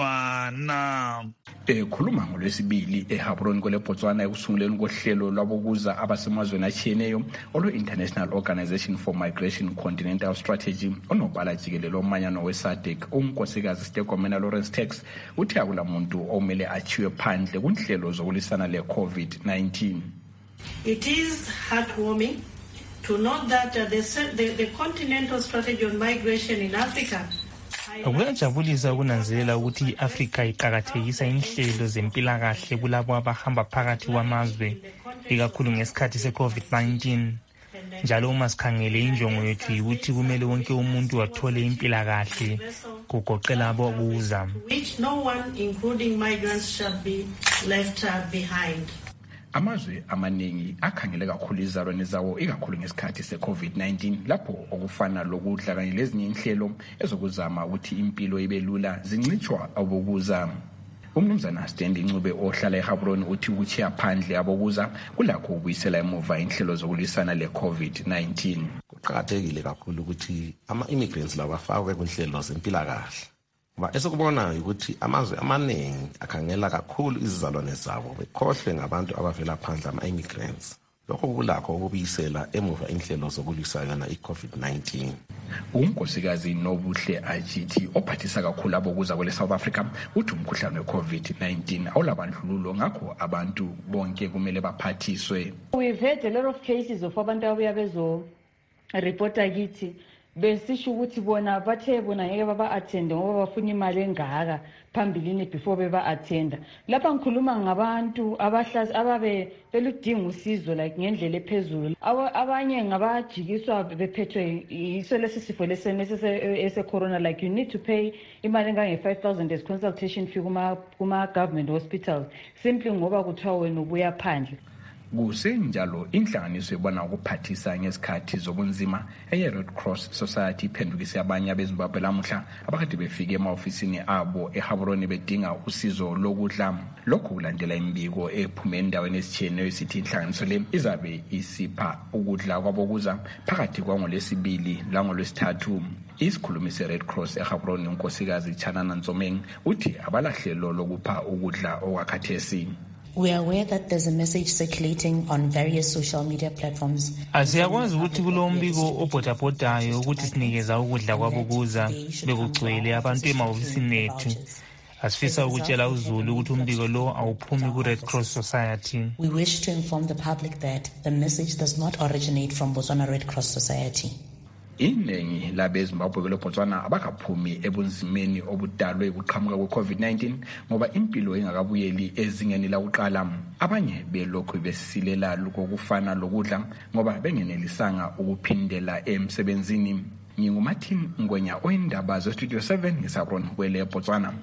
Botswana. Khuluma ngolwesibili eHaburoni kwele Botswana ekusunguleni kohlelo lwabokuza abasemazweni achiyeneyo olwe-International Organization for Migration Continental Strategy onobala jikelele omanyano we-SADC unkosikazi Stegomena Lawrence Tax uthi akula muntu omele achiywe phandle kunhlelo zokulisana le-COVID-19. It is heartwarming to note that the continental strategy on migration in Africa. Kuyajabulisa ukunanzelela ukuthi i-Afrika iqakathekisa inhlelo zempilakahle kulabo abahamba phakathi kwamazwe ikakhulu ngesikhathi se-COVID-19. Njalo uma sikhangele injongo yethu ukuthi kumele wonke umuntu athole impilakahle kugoqela abokuza. Which no one, including migrants, shall be left behind. Amazwe amaningi akhangele kakhulu izalwane zawo ikakhulu ngesikhathi se-COVID-19 lapho okufana lokudla kanye lezinye inhlelo ezokuzama ukuthi impilo ibe lula zincitshwa abokuza. Umnumzana Stanley Ncube ohlala eHaburoni uthi ukuchiya phandle abokuza kulakho ukubuyisela emuva inhlelo zokulisana le-COVID-19. Kuqakathekile kakhulu ukuthi ama-immigrants laba bafakwe kunhlelo zempilakahle. Ngoba esikubonayo ukuthi amazwe amaningi akhangela kakhulu izizalwane zabo bekhohlwe ngabantu abavela phandle ama-immigrants. Lokho kulakho ukubuyisela emuva inhlelo zokulisana i-COVID-19. Unkosikazi Nobuhle Ajithi ophathisa kakhulu abokuza kwele South Africa uthi umkhuhlane we-COVID-19 awulabandlululo ngakho abantu bonke kumele baphathiswe. We've had a lot of cases of abantu abuya bezo reporta kithi besisho ukuthi bona bathe bona ngeke baba-attende ngoba bafuna imali engaka phambilini before beba-attenda. Lapha ngikhuluma ngabantu ababe beludinga usizo like ngendlela ephezulu. Abanye ngabajikiswa bephethwe yiso lesi sifo ese-corona, like you need to pay imali engange-5,000 as consultation fee kuma-government hospitals simply ngoba kuthiwa wena ubuya phandle. Kusenjalo inhlanganiso ebona ukuphathisa ngesikhathi zobunzima eye-Red Cross Society iphendukise abanye abeZimbabwe lamuhla abakade befike ema-ofisini abo eHaburoni bedinga usizo lokudla. Lokhu kulandela imbiko ephume endaweni ezitshiyeneyo esithi inhlanganiso le izabe isipha ukudla kwabokuza phakathi kwangolwesibili langolwesithathu. Isikhulumi se-Red Cross eHaburoni unkosikazi Chanana Ntsomeng uthi abalahlelo lokupha ukudla okwakhathesi. We are aware that there's a message circulating on various social media platforms. Asiyakwazi ukuthi kulo mbiko obhodabhodayo ukuthi sinikeza ukudla kwabokuza bekugcwele abantu emahofisini ethu. Asifisa ukutshela uZulu ukuthi umbiko lo awuphumi ku-Red Cross Society. We wish to inform the public that the message does not originate from Botswana Red Cross Society. Iningi labeZimbabwe kwele Botswana abakaphumi ebunzimeni obudalwe ukuqhamuka kwe-COVID-19 ngoba impilo ingakabuyeli ezingeni lakuqala. Abanye belokhu besilela lokufana lokudla ngoba bengenelisanga ukuphindela emsebenzini. NginguMartin Ngwenya oyindaba zeStudio 7 ngeSabrona kwele Botswana.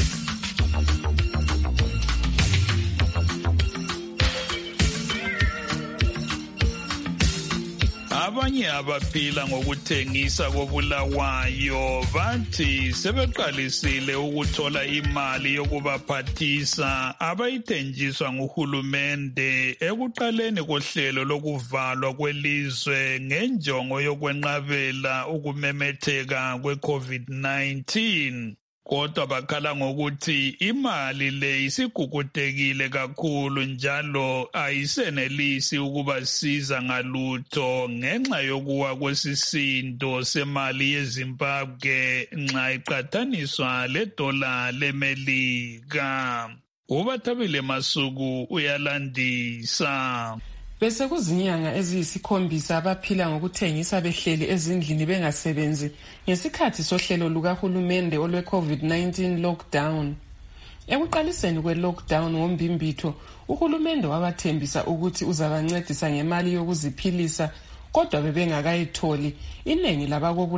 Abanye abaphila ngokuthengisa kobulawayo bathi sebeqalisile ukuthola imali yokubaphathisa abayithenjiswa nguhulumende ekuqaleni kohlelo lokuvalwa kwelizwe ngenjongo yokwenqabela ukumemetheka kwe-COVID-19. Kodwa bakhala ngokuthi imali le isigugutekile kakhulu njalo ayisenelisi ukubasiza ngalutho ngenxa yokuwa kwesisindo semali yeZimbabwe nxa iqathaniswa ledola leMelika. uBathabile Masuku uyalandisa. Bese kuzinyanga eziyisikhombisa abaphila ngokuthengisa behleli ezindlini bengasebenzi ngesikhathi sohlelo lukahulumende olwe-COVID-19 lockdown. Ekuqaliseni kwe-lockdown ngombimbitho, uhulumende wabathembisa ukuthi uzabancedisa ngemali yokuziphilisa, kodwa bebengakayitholi. Inengi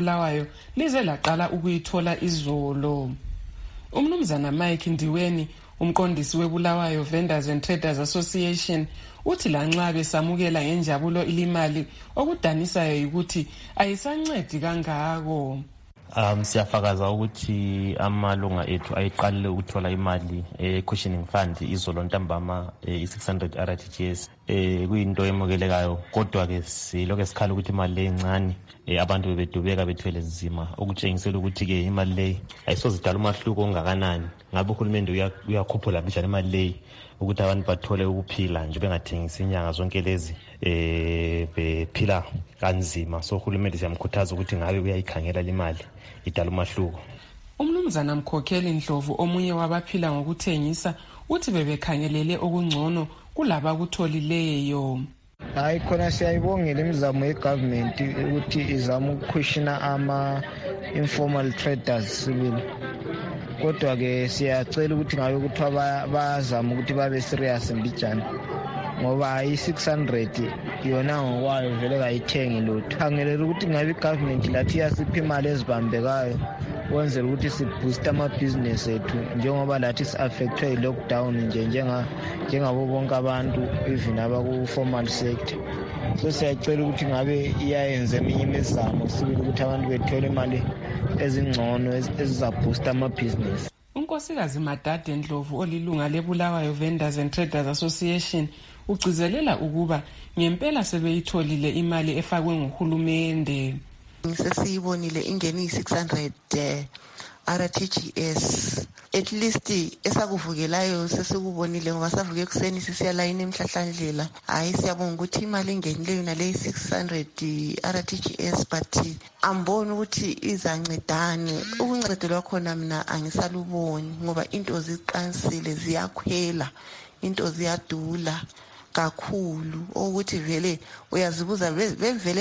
labakobulawayo lize laqala ukuyithola izolo. Umnumzana Mike Ndiweni Umqondisi weBulawayo Vendors and Traders Association uthi lanxa besamukela ngenjabulo ilimali okudanisayo ukuthi ayisancedi kangako. Siyafakaza ukuthi amalunga ethu ayiqalile ukuthola imali cushioning fund izolo ntambama i600 RTGS kuyinto emukelekayo, kodwa ke silokho sikhala ukuthi imali le encane abantu bebedubeka bethwele nzima, okutshengisela ukuthi ke imali le ayisozidala umahluko ongakanani. Ngabe uhulumende uyakhuphula njani imali le ukuthi abantu bathole ukuphila nje bengathengisi inyanga zonke lezi bephila kanzima. So uhulumende siyamkhuthaza ukuthi ngabe uyayikhangela imali idala umahluko. Umnumzana Mkhokheli Ndlovu, omunye wabaphila ngokuthengisa, uthi bebekhangelele okungcono kulaba kutholileyo. Hayi, khona siyayibongela imizamo yegovernment ukuthi izama ukukushina informal traders sibili, kodwa ke siyacela ukuthi ngabe kuthiwa bazama ukuthi babe serious mbijana, ngoba i600 yona ngokwayo vele kayithengi lutho. Khangelela ukuthi ngabe igovernment lathi yasipha imali ezibambekayo kwenzela ukuthi siboost amabhizinesi ethu, njengoba lathi si-affectwe yi-lockdown njengabo bonke abantu, even abaku-formal sector. So siyacela ukuthi ngabe iyayenza eminye imizamo sibili ukuthi abantu bethole imali ezingcono ezizaboosta amabhizinesi. uNkosikazi Madade Ndlovu, olilunga leBulawayo Vendors and Traders Association, ugcizelela ukuba ngempela sebeyitholile imali efakwe nguhulumende. Sesiyibonile ingeni yi600 RTGS, at least esakuvukelayo sesikubonile ngoba savuke ekuseni sisiya layini emhlahlandlela. Hayi, siyabonga ukuthi imali engenileyo nale 600 RTGS, but amboni ukuthi izancedane. Ukuncedelwa khona mina angisaluboni ngoba into ziqansile, ziyakhwela, into ziyadula kakhulu, ukuthi vele uyazibuza bevele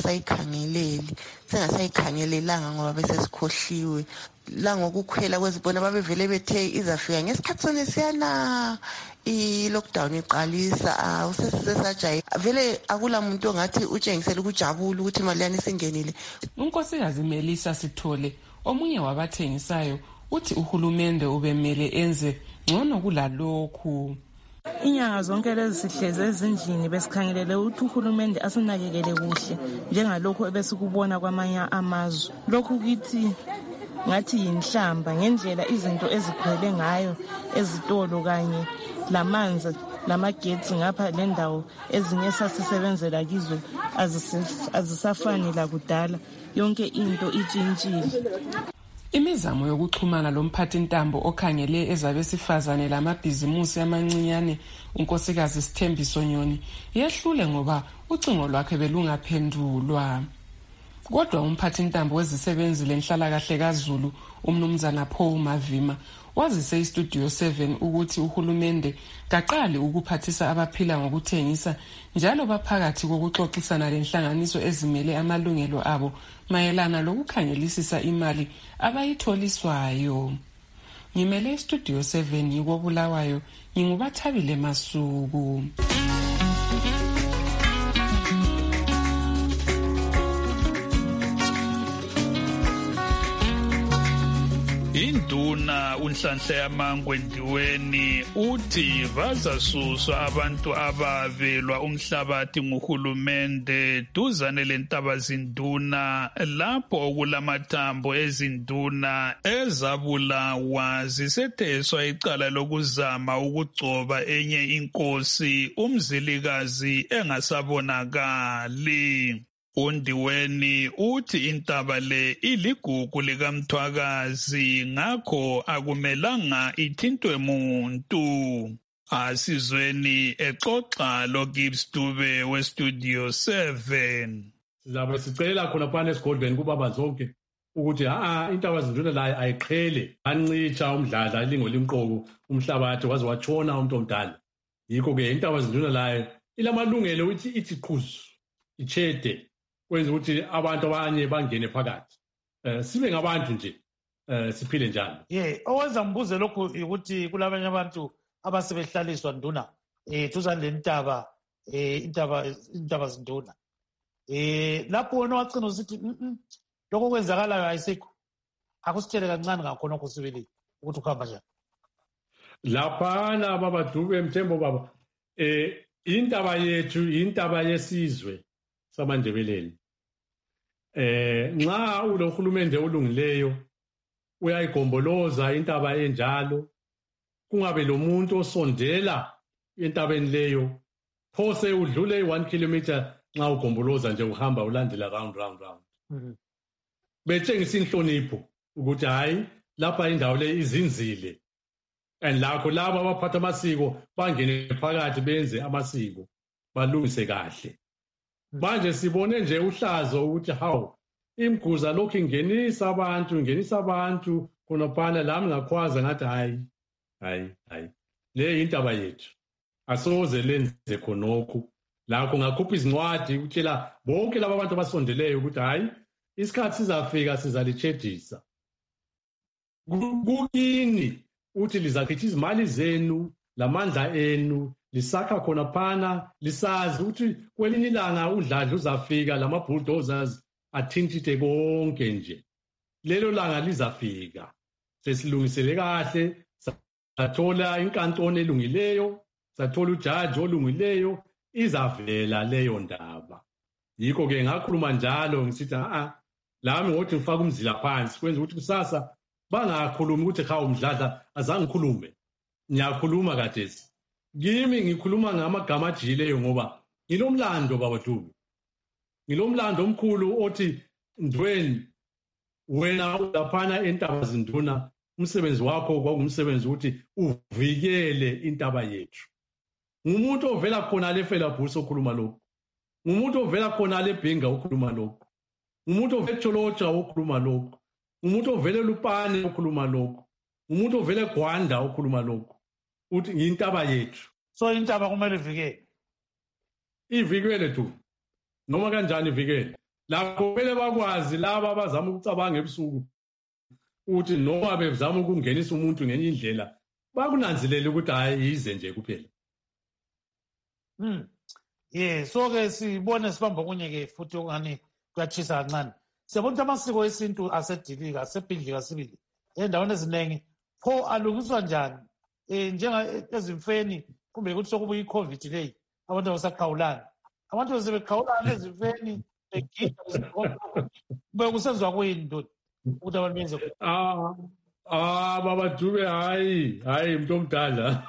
singasayikhangelelanga ngoba bese sikhohliwe la ngokukhwela kwezibona. Babevele bethe izafika ngesikhathi sona siyana i-lockdown iqalisa, usesisesajayi vele akula muntu ongathi utshengisela ukujabula ukuthi imali yani singenile. uNkosikazi Melisa Sithole, omunye wabathengisayo, uthi uhulumende ubemele enze ngcono kulalokhu. Inyanga zonke lezi sihleze ezindlini besikhangelele ukuthi uhulumende asinakekele kuhle njengalokho ebesikubona kwamanye amazwe. Lokhu kithi ngathi yinhlamba ngendlela izinto ezikhwele ngayo ezitolo kanye lamanzi lamagetsi ngapha lendawo ezinye sasisebenzela kizo azisafani la kudala, yonke into itshintshile. Imizamo yokuxhumana lomphathintambo okhangele ezabesifazane lamabhizimusi amancinyane uNkosikazi Sithembiso Nyoni yehlule ngoba ucingo lwakhe belungaphendulwa. Kodwa umphathintambo wezisebenzi lenhlalakahle kaZulu umnumzana Paul Mavima wazise iStudio 7 ukuthi uhulumende kaqali ukuphathisa abaphila ngokuthengisa njalo baphakathi kokuxoxisana lenhlanganiso ezimele amalungelo abo mayelana lokukhangelisisa imali abayitholiswayo. Ngimele iStudio 7 yikoBulawayo, nginguBathabile Masuku. Induna uNhlanhla Yamangwe Ndiweni uthi bazasuswa abantu ababelwa umhlabathi nguhulumende duzane leNtabazinduna lapho okulamathambo ezinduna ezabulawa zisetheswa icala lokuzama ukugcoba enye inkosi umzilikazi engasabonakali. uNdiweni uthi intaba le iligugu likaMthwakazi ngakho akumelanga ithintwe muntu. Asizweni exoxa loGibbs Dube weStudio 7. Sizabe sicela khona phana esigodlweni kubaba zonke ukuthi Intabazinduna la ayiqhele ancitsha umdladla ilingo limqoko umhlabathi waze watshona umuntu omdala. Yikho ke Intabazinduna la ilamalungelo ukuthi ithi qhuzu ichede kwenza ukuthi abantu abanye bangene phakathi, sibe ngabantu nje, siphile njalo. Owenza mbuze lokhu ukuthi kulabanye abantu abasebehlaliswa nduna duzane lentaba Intabazinduna. Lapho wena wagcina usithi lokho kwenzakalayo ayisekho, akusitshele kancane ngakhona kusibili ukuthi ukuhamba njani. laphana baba Dube Mthembu baba intaba yethu intaba yesizwe samandebeleni nxa ulohulumende olungileyo uyayigomboloza intaba enjalo kungabe lo muntu osondela entabeni leyo phose udlule 1 kilometer nxa ugomboloza nje uhamba ulandela round betshengisa inhlonipho ukuthi hayi lapha indawo le izinzile and lakho laba abaphatha amasiko bangene phakathi benze amasiko balungise kahle manje sibone nje uhlazo ukuthi hawu imguza lokhu ingenisa abantu khonophana lami ngakhwaza ngathi hayi le intaba yethu asoze lenze khonokho lakho ngakhupha izincwadi ukutshela bonke laba abantu abasondeleyo ukuthi hayi isikhathi sizafika sizalichedisa kukini uthi lizachitha izimali zenu lamandla enu lisakha khona phana lisazi ukuthi kwelinye ilanga udladla uzafika lama-bulldozers athintithe konke nje lelo langa lizafika sesilungisele kahle sathola inkantolo elungileyo sathola ujaji olungileyo izavela leyo ndaba yikho-ke ngakhuluma njalo ngisithi lami ngothi ngifake umzila phansi kwenza ukuthi kusasa bangakhulumi ukuthi hawu Mdladla azange ngikhulume ngiyakhuluma kadesi kimi ngikhuluma ngamagama ajiyileyo ngoba ngilomlando baba Dube ngilomlando omkhulu othi Ndweni wena laphana entaba zinduna umsebenzi wakho kwakungumsebenzi ukuthi uvikele intaba yethu ngumuntu ovela khona le Felabhusi okhuluma lokho ngumuntu ovela khona le Bhinga okhuluma lokho ngumuntu ovela eTsholotsha okhuluma lokho umuntu ovele Lupane okhuluma lokho umuntu ovele Gwanda okhuluma lokho uthi ngintaba yethu so intaba kumele ivikele tu noma kanjani ivikele lapho kumele bakwazi laba abazama ukucabanga ebusuku uthi noma bezama ukungenisa umuntu ngenye indlela bakunanzelele ukuthi hayi yize nje kuphela so ke sibone sibamba kunye-ke futhi okungani kuyatshisa kancane siyabona ukuthi amasiko esintu asedilika asebhidlika sibili endaweni eziningi pho alungiswa njani ezimfeni kumbe ukuthi sokubuya i-COVID leyi abantu abasakhawulani abantu besebekhawulana ezimfeni begida kube kusenziwa kuyini ntoni ukuthi abantu benze baba Dube hayi mntu omdala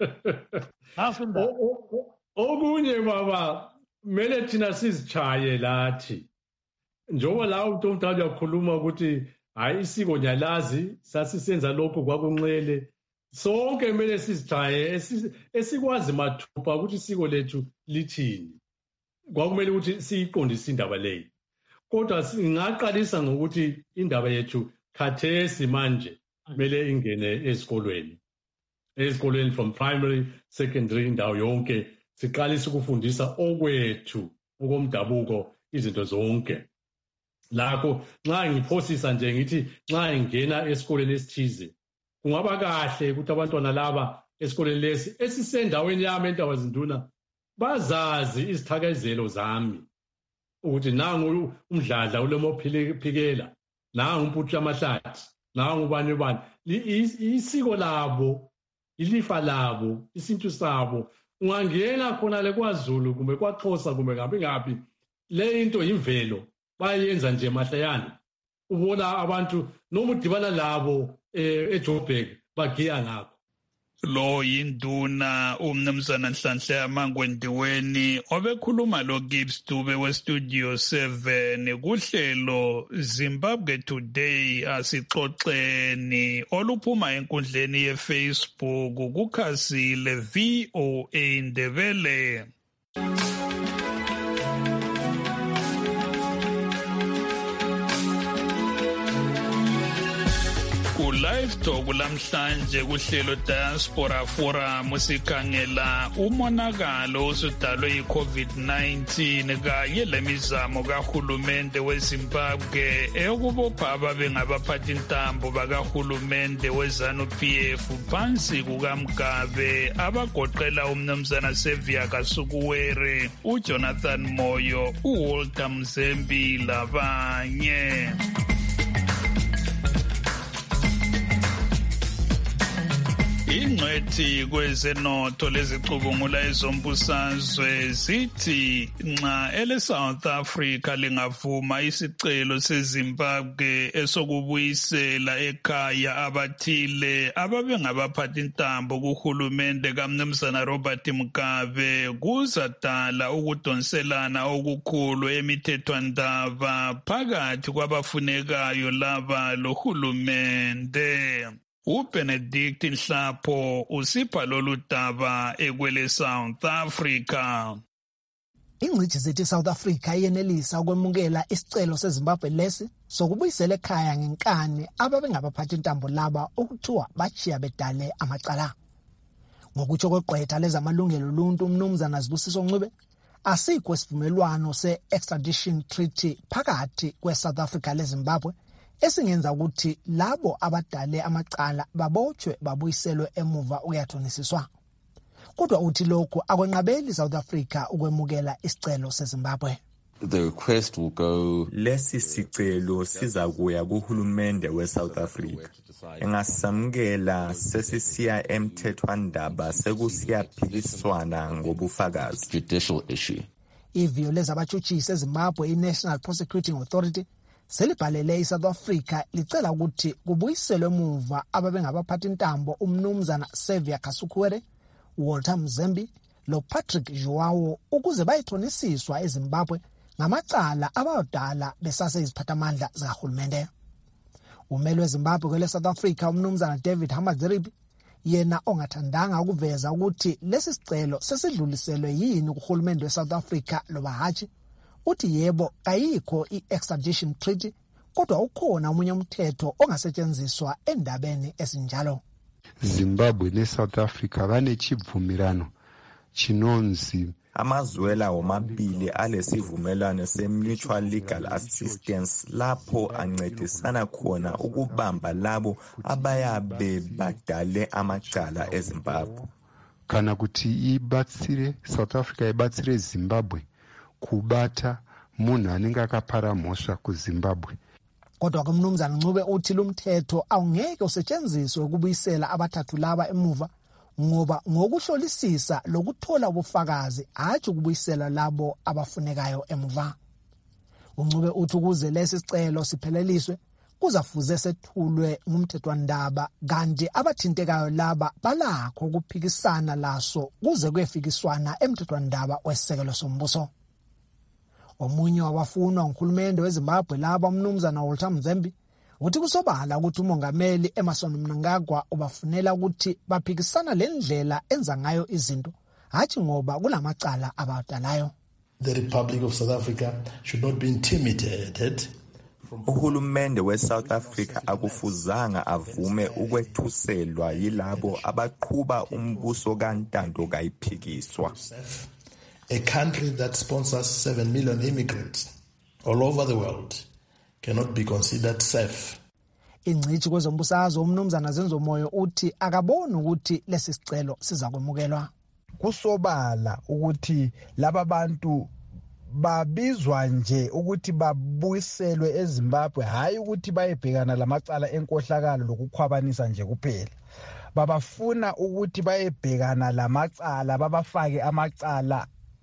okunye baba kumele thina sizichaye lathi njengoba la umuntu omdala uyakhuluma ukuthi hayi isiko nyalazi sasisenza lokho kwakunxele sonke kumele sizichaye esikwazi mathupha ukuthi isiko lethu lithini kwakumele ukuthi siyiqondise indaba leyo kodwa singaqalisa ngokuthi indaba yethu khathesi manje kumele ingene ezikolweni from primary secondary indawo yonke siqalise ukufundisa okwethu okomdabuko izinto zonke lakho nxa ngiphosisa nje ngithi nxa ngingena esikoleni esithize kungaba kahle ukuthi abantwana laba esikoleni lesi esisendaweni yami entaba zinduna bazazi izithakazelo zami ukuthi nangu uMdladla ulemophikela nangu uMputhu Amahlathi nangu ubani isiko labo ilifa labo isintu sabo ungangena khona le kwaZulu kumbe kwaXhosa kumbe ngaphi le into imvelo bayenza nje mahlayana ubona abantu noma udibana labo eJoburg bagiya ngakho lo yinduna umnumzana Nhlanhla Mangwendiweni obekhuluma lo Gibbs Dube weStudio 7 kuhlelo Zimbabwe Today asixoxeni oluphuma enkundleni yeFacebook kukhasile VOA Ndebele. Live Talk lamhlanje kuhlelo Diaspora Forum sikhangela umonakalo osudalwe yi-COVID-19 kanye lemizamo kahulumende weZimbabwe eyokubopha ababe ngabaphathi ntambo bakahulumende weZANU-PF phansi kukaMgabe abagoqela umnumzana Sevia Kasukuwere, uJonathan Moyo, uWalter Mzembi labanye. Ingqethi kwezenotho lezicubungula ezombusazwe zithi nxa ele-South Africa lingavuma isicelo seZimbabwe esokubuyisela ekhaya abathile ababengabaphathi ntambo kuhulumende kaMnumzana Robert Mugabe, kuzadala ukudonselana okukhulu emithethwandaba phakathi kwabafunekayo laba lohulumende. uBenedict Nhlapho usipha lolu daba ekwele South Africa. Ingcitshi zithi South Africa iyenelisa ukwemukela isicelo seZimbabwe lesi sokubuyisela ekhaya ngenkani ababengabaphathi ntambo laba okuthiwa bachiya bedale amacala. Ngokutsho kweqwetha lezamalungelo oluntu uMnumzana Sibusiso Ncube, asikho isivumelwano se-extradition treaty phakathi kwe-South Africa leZimbabwe esingenza ukuthi labo abadale amacala babotshwe babuyiselwe emuva ukuyathonisiswa. Kodwa uthi lokhu akwenqabeli South Africa ukwemukela isicelo seZimbabwe. The request will go. Lesi sicelo sizakuya kuhulumende weSouth Africa. Engasamukela sesisiya emthethwandaba sekusiyaphikiswana ngobufakazi. Judicial issue. Ivio lezabachutshisi eZimbabwe iNational Prosecuting Authority selibhalele iSouth Africa licela ukuthi kubuyiselwe emuva ababengabaphathi ntambo uMnumzana Xavier Kasukuwere, Walter Mzembi loPatrick Joao ukuze bayithonisiswa eZimbabwe ngamacala abayodala besaseyiziphathamandla zikahulumende. Umeli weZimbabwe kwele South Africa uMnumzana David Hamadziripi yena ongathandanga ukuveza ukuthi lesi sicelo sesidluliselwe yini kuhulumende weSouth Africa loba hatshi, uthi yebo ayikho i-extradition treaty kodwa ukhona omunye umthetho ongasetshenziswa endabeni esinjalo. Zimbabwe neSouth Africa banechibvumirano chinonzi amazwela womabili alesivumelwano se-mutual legal assistance lapho ancedisana khona ukubamba labo abayabe badale amacala eZimbabwe. Kana kuti ibatsire South Africa ibatsire Zimbabwe kubata munhu anenge akapara mhosva kuZimbabwe. Kodwa kuMnumzana Ncube uthi lumthetho awungeke usetshenziswe ukubuyisela abathathu laba emuva ngoba ngokuhlolisisa lokuthola ubufakazi hatshi ukubuyisela labo abafunekayo emuva. uNcube uthi ukuze lesi sicelo sipheleliswe kuzafuze sethulwe ngumthethwandaba kanti abathintekayo laba balakho ukuphikisana laso kuze kuyefikiswana emthethwandaba wesekelo sombuso. Omunye wabafunwa nguhulumende weZimbabwe laba uMnumzana Walter Mzembi uthi kusobala ukuthi umongameli Emmerson Mnangagwa ubafunela ukuthi baphikisana lendlela enza ngayo izinto hatshi ngoba kulamacala abadalayo. The Republic of South Africa should not be intimidated. Uhulumende weSouth Africa akufuzanga avume ukwethuselwa yilabo abaqhuba umbuso kantando kayiphikiswa. A country that sponsors 7 million immigrants all over the world cannot be considered safe. Ingcitshi kwezombusazwe uMnumzana Zenzomoyo uthi akaboni ukuthi lesi sicelo sizakwemukelwa. Kusobala ukuthi laba bantu babizwa nje ukuthi babuyiselwe eZimbabwe, hayi ukuthi bayebhekana lamacala enkohlakalo lokukhwabanisa nje kuphela. Babafuna ukuthi bayebhekana lamacala, babafake amacala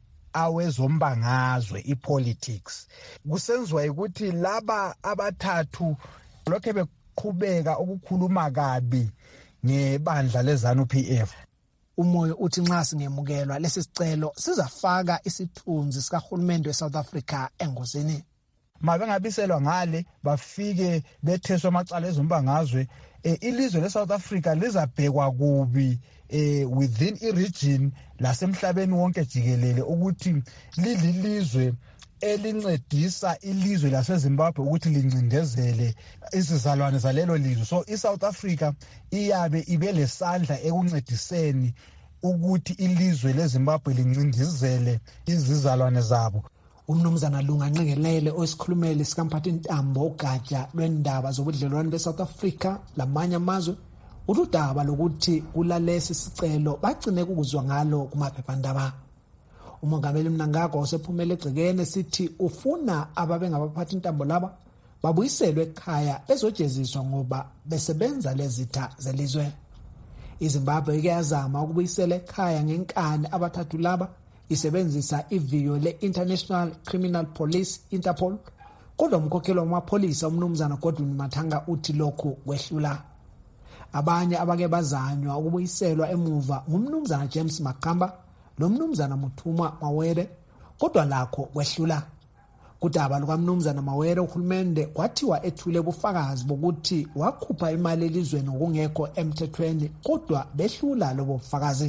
awezombangazwe ipolitics. Kusenziwa ukuthi laba abathathu lokho beqhubeka ukukhuluma kabi ngebandla leZANU-PF. Umoyo uthi nxa singemukelwa lesi sicelo sizafaka isithunzi sikahulumende weSouth Africa engozini. Mabengabiselwa ngale bafike betheswa amacala ezombangazwe, ilizwe leSouth Africa lizabhekwa kubi within i-region lasemhlabeni wonke jikelele ukuthi lilizwe elincedisa ilizwe laseZimbabwe ukuthi lincindezele izizalwane zalelo lizwe. So iSouth Africa iyabe ibe lesandla ekuncediseni ukuthi ilizwe leZimbabwe lincindezele izizalwane zabo. uMnumzana Lunga Nqengelele osikhulumeli sikamphathi ntambo ugatsha lwendaba zobudlelwano beSouth Africa lamanye amazwe udaba lokuthi kulalesi sicelo bagcine kukuzwa ngalo kumaphephandaba. Umongameli Mnangagwa usephumele egcekeni sithi ufuna ababengabaphathi ntambo laba babuyiselwe ekhaya bezojeziswa ngoba besebenza lezitha zelizwe. iZimbabwe ike yazama ukubuyisela ekhaya ngenkani abathathu laba isebenzisa iviyo le-International Criminal Police Interpol, kodwa umkhokheli wamapholisa umnumzana Godwin Mathanga uthi lokhu kwehlula. Abanye abake bazanywa ukubuyiselwa emuva ngumnumzana James Makamba nomnumzana Muthuma Mawere, kodwa lakho kwehlula. Kudaba lukamnumzana Mawere uhulumende kwathiwa ethule ubufakazi bokuthi wakhupha imali elizweni ngokungekho emthethweni, kodwa behlula lobo bufakazi.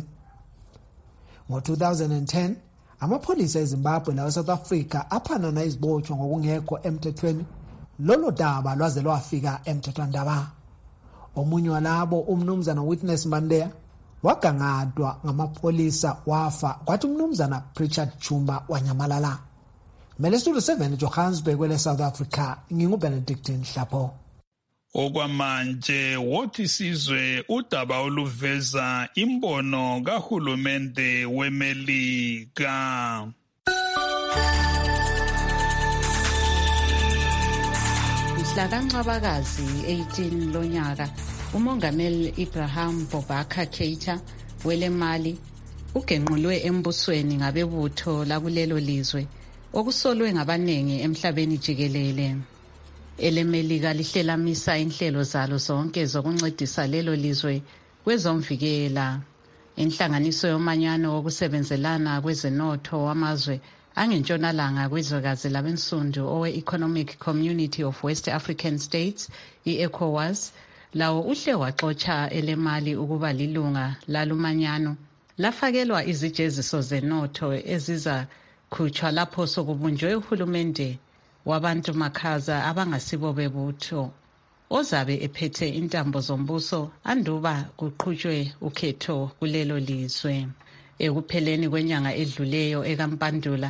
Ngo-2010 amapholisa eZimbabwe naweSouth Africa aphanana izibotshwa ngokungekho emthethweni. Lolo daba lwaze lwafika emthethwandaba. Omunye walabo umnumzana Witness Mandeya wagangadwa ngamapholisa wafa, kwathi umnumzana Richard Chumba wanyamalala. Melesulu 7 Johannesburg kwele South Africa, nginguBenedictine Hlapho. Okwamanje wothi sizwe udaba oluveza imbono kahulumende weMelika. Mhla kaNcwabakazi 18 lonyaka, umongameli Ibrahim Boubacar Keita welemali ugenqulwe embusweni ngabebutho lakulelo lizwe okusolwe ngabaningi emhlabeni jikelele. EleMelika lihlelamisa inhlelo zalo zonke zokuncedisa lelo lizwe kwezomvikela. Inhlanganiso yomanyano wokusebenzelana kwezenotho wamazwe angentshonalanga kwezwekazi labensundu owe-Economic Community of West African States, i-ECOWAS, lawo uhle waxotsha elemali ukuba lilunga lalumanyano. Lafakelwa izijeziso zenotho ezizakhutshwa lapho sokubunjwe uhulumende wabantu makhaza abangasibo bebutho ozabe ephethe intambo zombuso anduba kuqhutshwe ukhetho kulelo lizwe. Ekupheleni kwenyanga edluleyo ekaMpandula,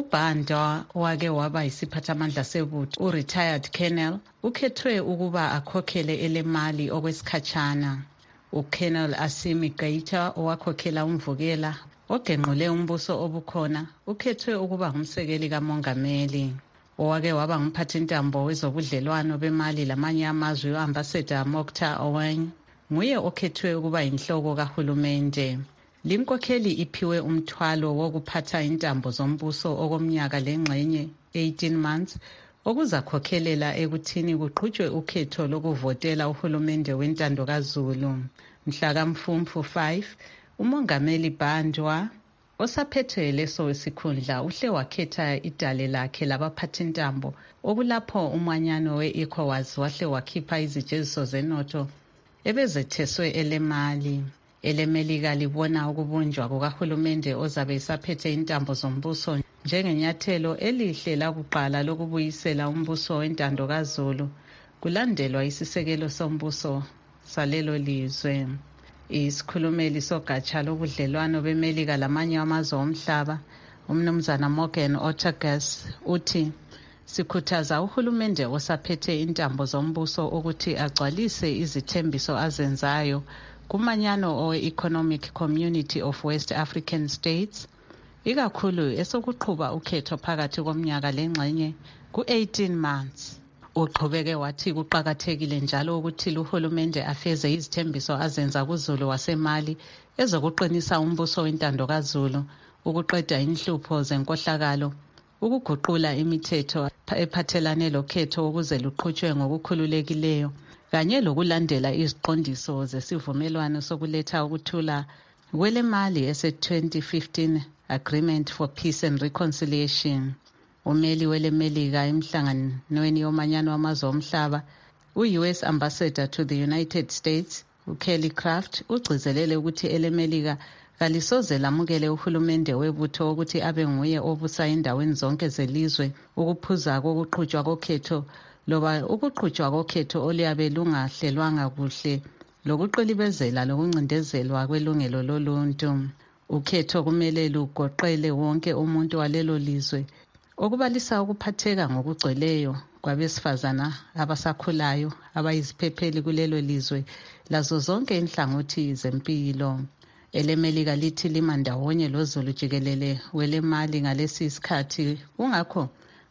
uBanda wake waba yisiphathamandla sebutho u-retired colonel ukhethwe ukuba akhokhele elemali okwesikhatshana. UColonel Asimi Gaita owakhokhela umvukela ogenqule umbuso obukhona ukhethwe ukuba ngumsekeli kamongameli. Owake waba ngumphathintambo wezobudlelwano bemali lamanye amazwe u-Ambassador Mokhtar Owen nguye okhethwe ukuba inhloko kahulumende. Linkokheli iphiwe umthwalo wokuphatha intambo zombuso okomnyaka lengxenye 18 months okuzakhokhelela ekuthini kuqhutshwe ukhetho lokuvotela uhulumende wentando kaZulu. Mhla kaMfumfu 5 umongameli Bandwa osaphethe leso sikhundla uhle wakhetha idale lakhe labaphathintambo okulapho umanyano we-ECOWAS wahle wakhipha izijeziso zenotho ebezetheswe elemali. EleMelika libona ukubunjwa kukahulumende ozabe esaphethe intambo zombuso njengenyathelo elihle lakuqala lokubuyisela umbuso wentando kaZulu kulandelwa isisekelo sombuso salelo lizwe. Isikhulumeli sogatsha lobudlelwano beMelika lamanye amazwe omhlaba, umnumzana Morgan Ortagus, uthi sikhuthaza uhulumende osaphethe intambo zombuso ukuthi agcwalise izithembiso azenzayo kumanyano owe-Economic Community of West African States, ikakhulu esokuqhuba ukhetho phakathi komnyaka lengxenye ku-18 months. Uqhubeke wathi kuqakathekile njalo ukuthi uhulumende afeze izithembiso azenza kuZulu waseMali ezokuqinisa umbuso wentando kaZulu, ukuqeda inhlupho zenkohlakalo, ukuguqula imithetho ephathelane lokhetho ukuze luqhutshwe ngokukhululekileyo, kanye lokulandela iziqondiso zesivumelwano sokuletha ukuthula kwelemali ese-2015 Agreement for Peace and Reconciliation. Umeli weleMelika emhlanganweni yomanyano wamazwe omhlaba, u-US Ambassador to the United States, uKelly Craft, ugcizelele ukuthi eleMelika kalisoze lamukele uhulumende webutho ukuthi abe nguye obusa endaweni zonke zelizwe ukuphuza kokuqhutshwa kokhetho loba ukuqhutshwa kokhetho oluyabe lungahlelwanga kuhle lokuqilibezela lokuncindezelwa kwelungelo loluntu. Ukhetho kumele lugoqele wonke umuntu walelo lizwe, okubalisa ukuphatheka ngokugcweleyo kwabesifazana abasakhulayo abayiziphepheli kulelo lizwe lazo zonke inhlangothi zempilo. EleMelika lithi lima ndawonye loZulu jikelele welemali ngalesi isikhathi, kungakho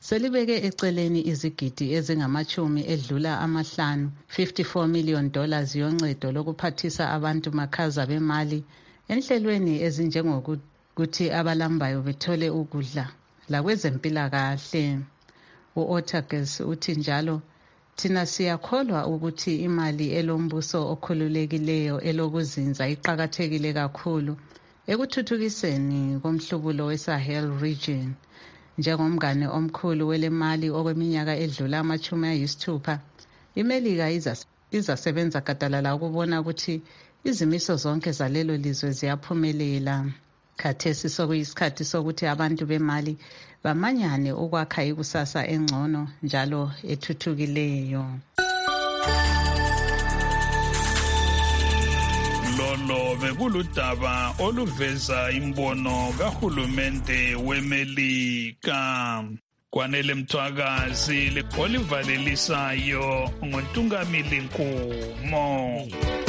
selibeke eceleni izigidi ezingamachumi edlula amahlanu $54 million yoncedo lokuphathisa abantu makhaza bemali enhlelweni ezinjengokuthi abalambayo bethole ukudla lakwezempilakahle. U-Otages uthi njalo, thina siyakholwa ukuthi imali elombuso okhululekileyo elokuzinza iqakathekile kakhulu ekuthuthukiseni komhlubulo we-Sahel region. Njengomngane omkhulu welemali okweminyaka edlula ama-60, iMelika izasebenza gadalala ukubona ukuthi izimiso zonke zalelo lizwe ziyaphumelela. Khathesi sokuyisikhathi sokuthi abantu bemali bamanyane ukwakha ikusasa engcono njalo ethuthukileyo. Lolo bekuludaba oluveza imbono kahulumende weMelika. Kwanele Mthwakazi, leGoliva lelisayo, nguNtungamili Nkumo.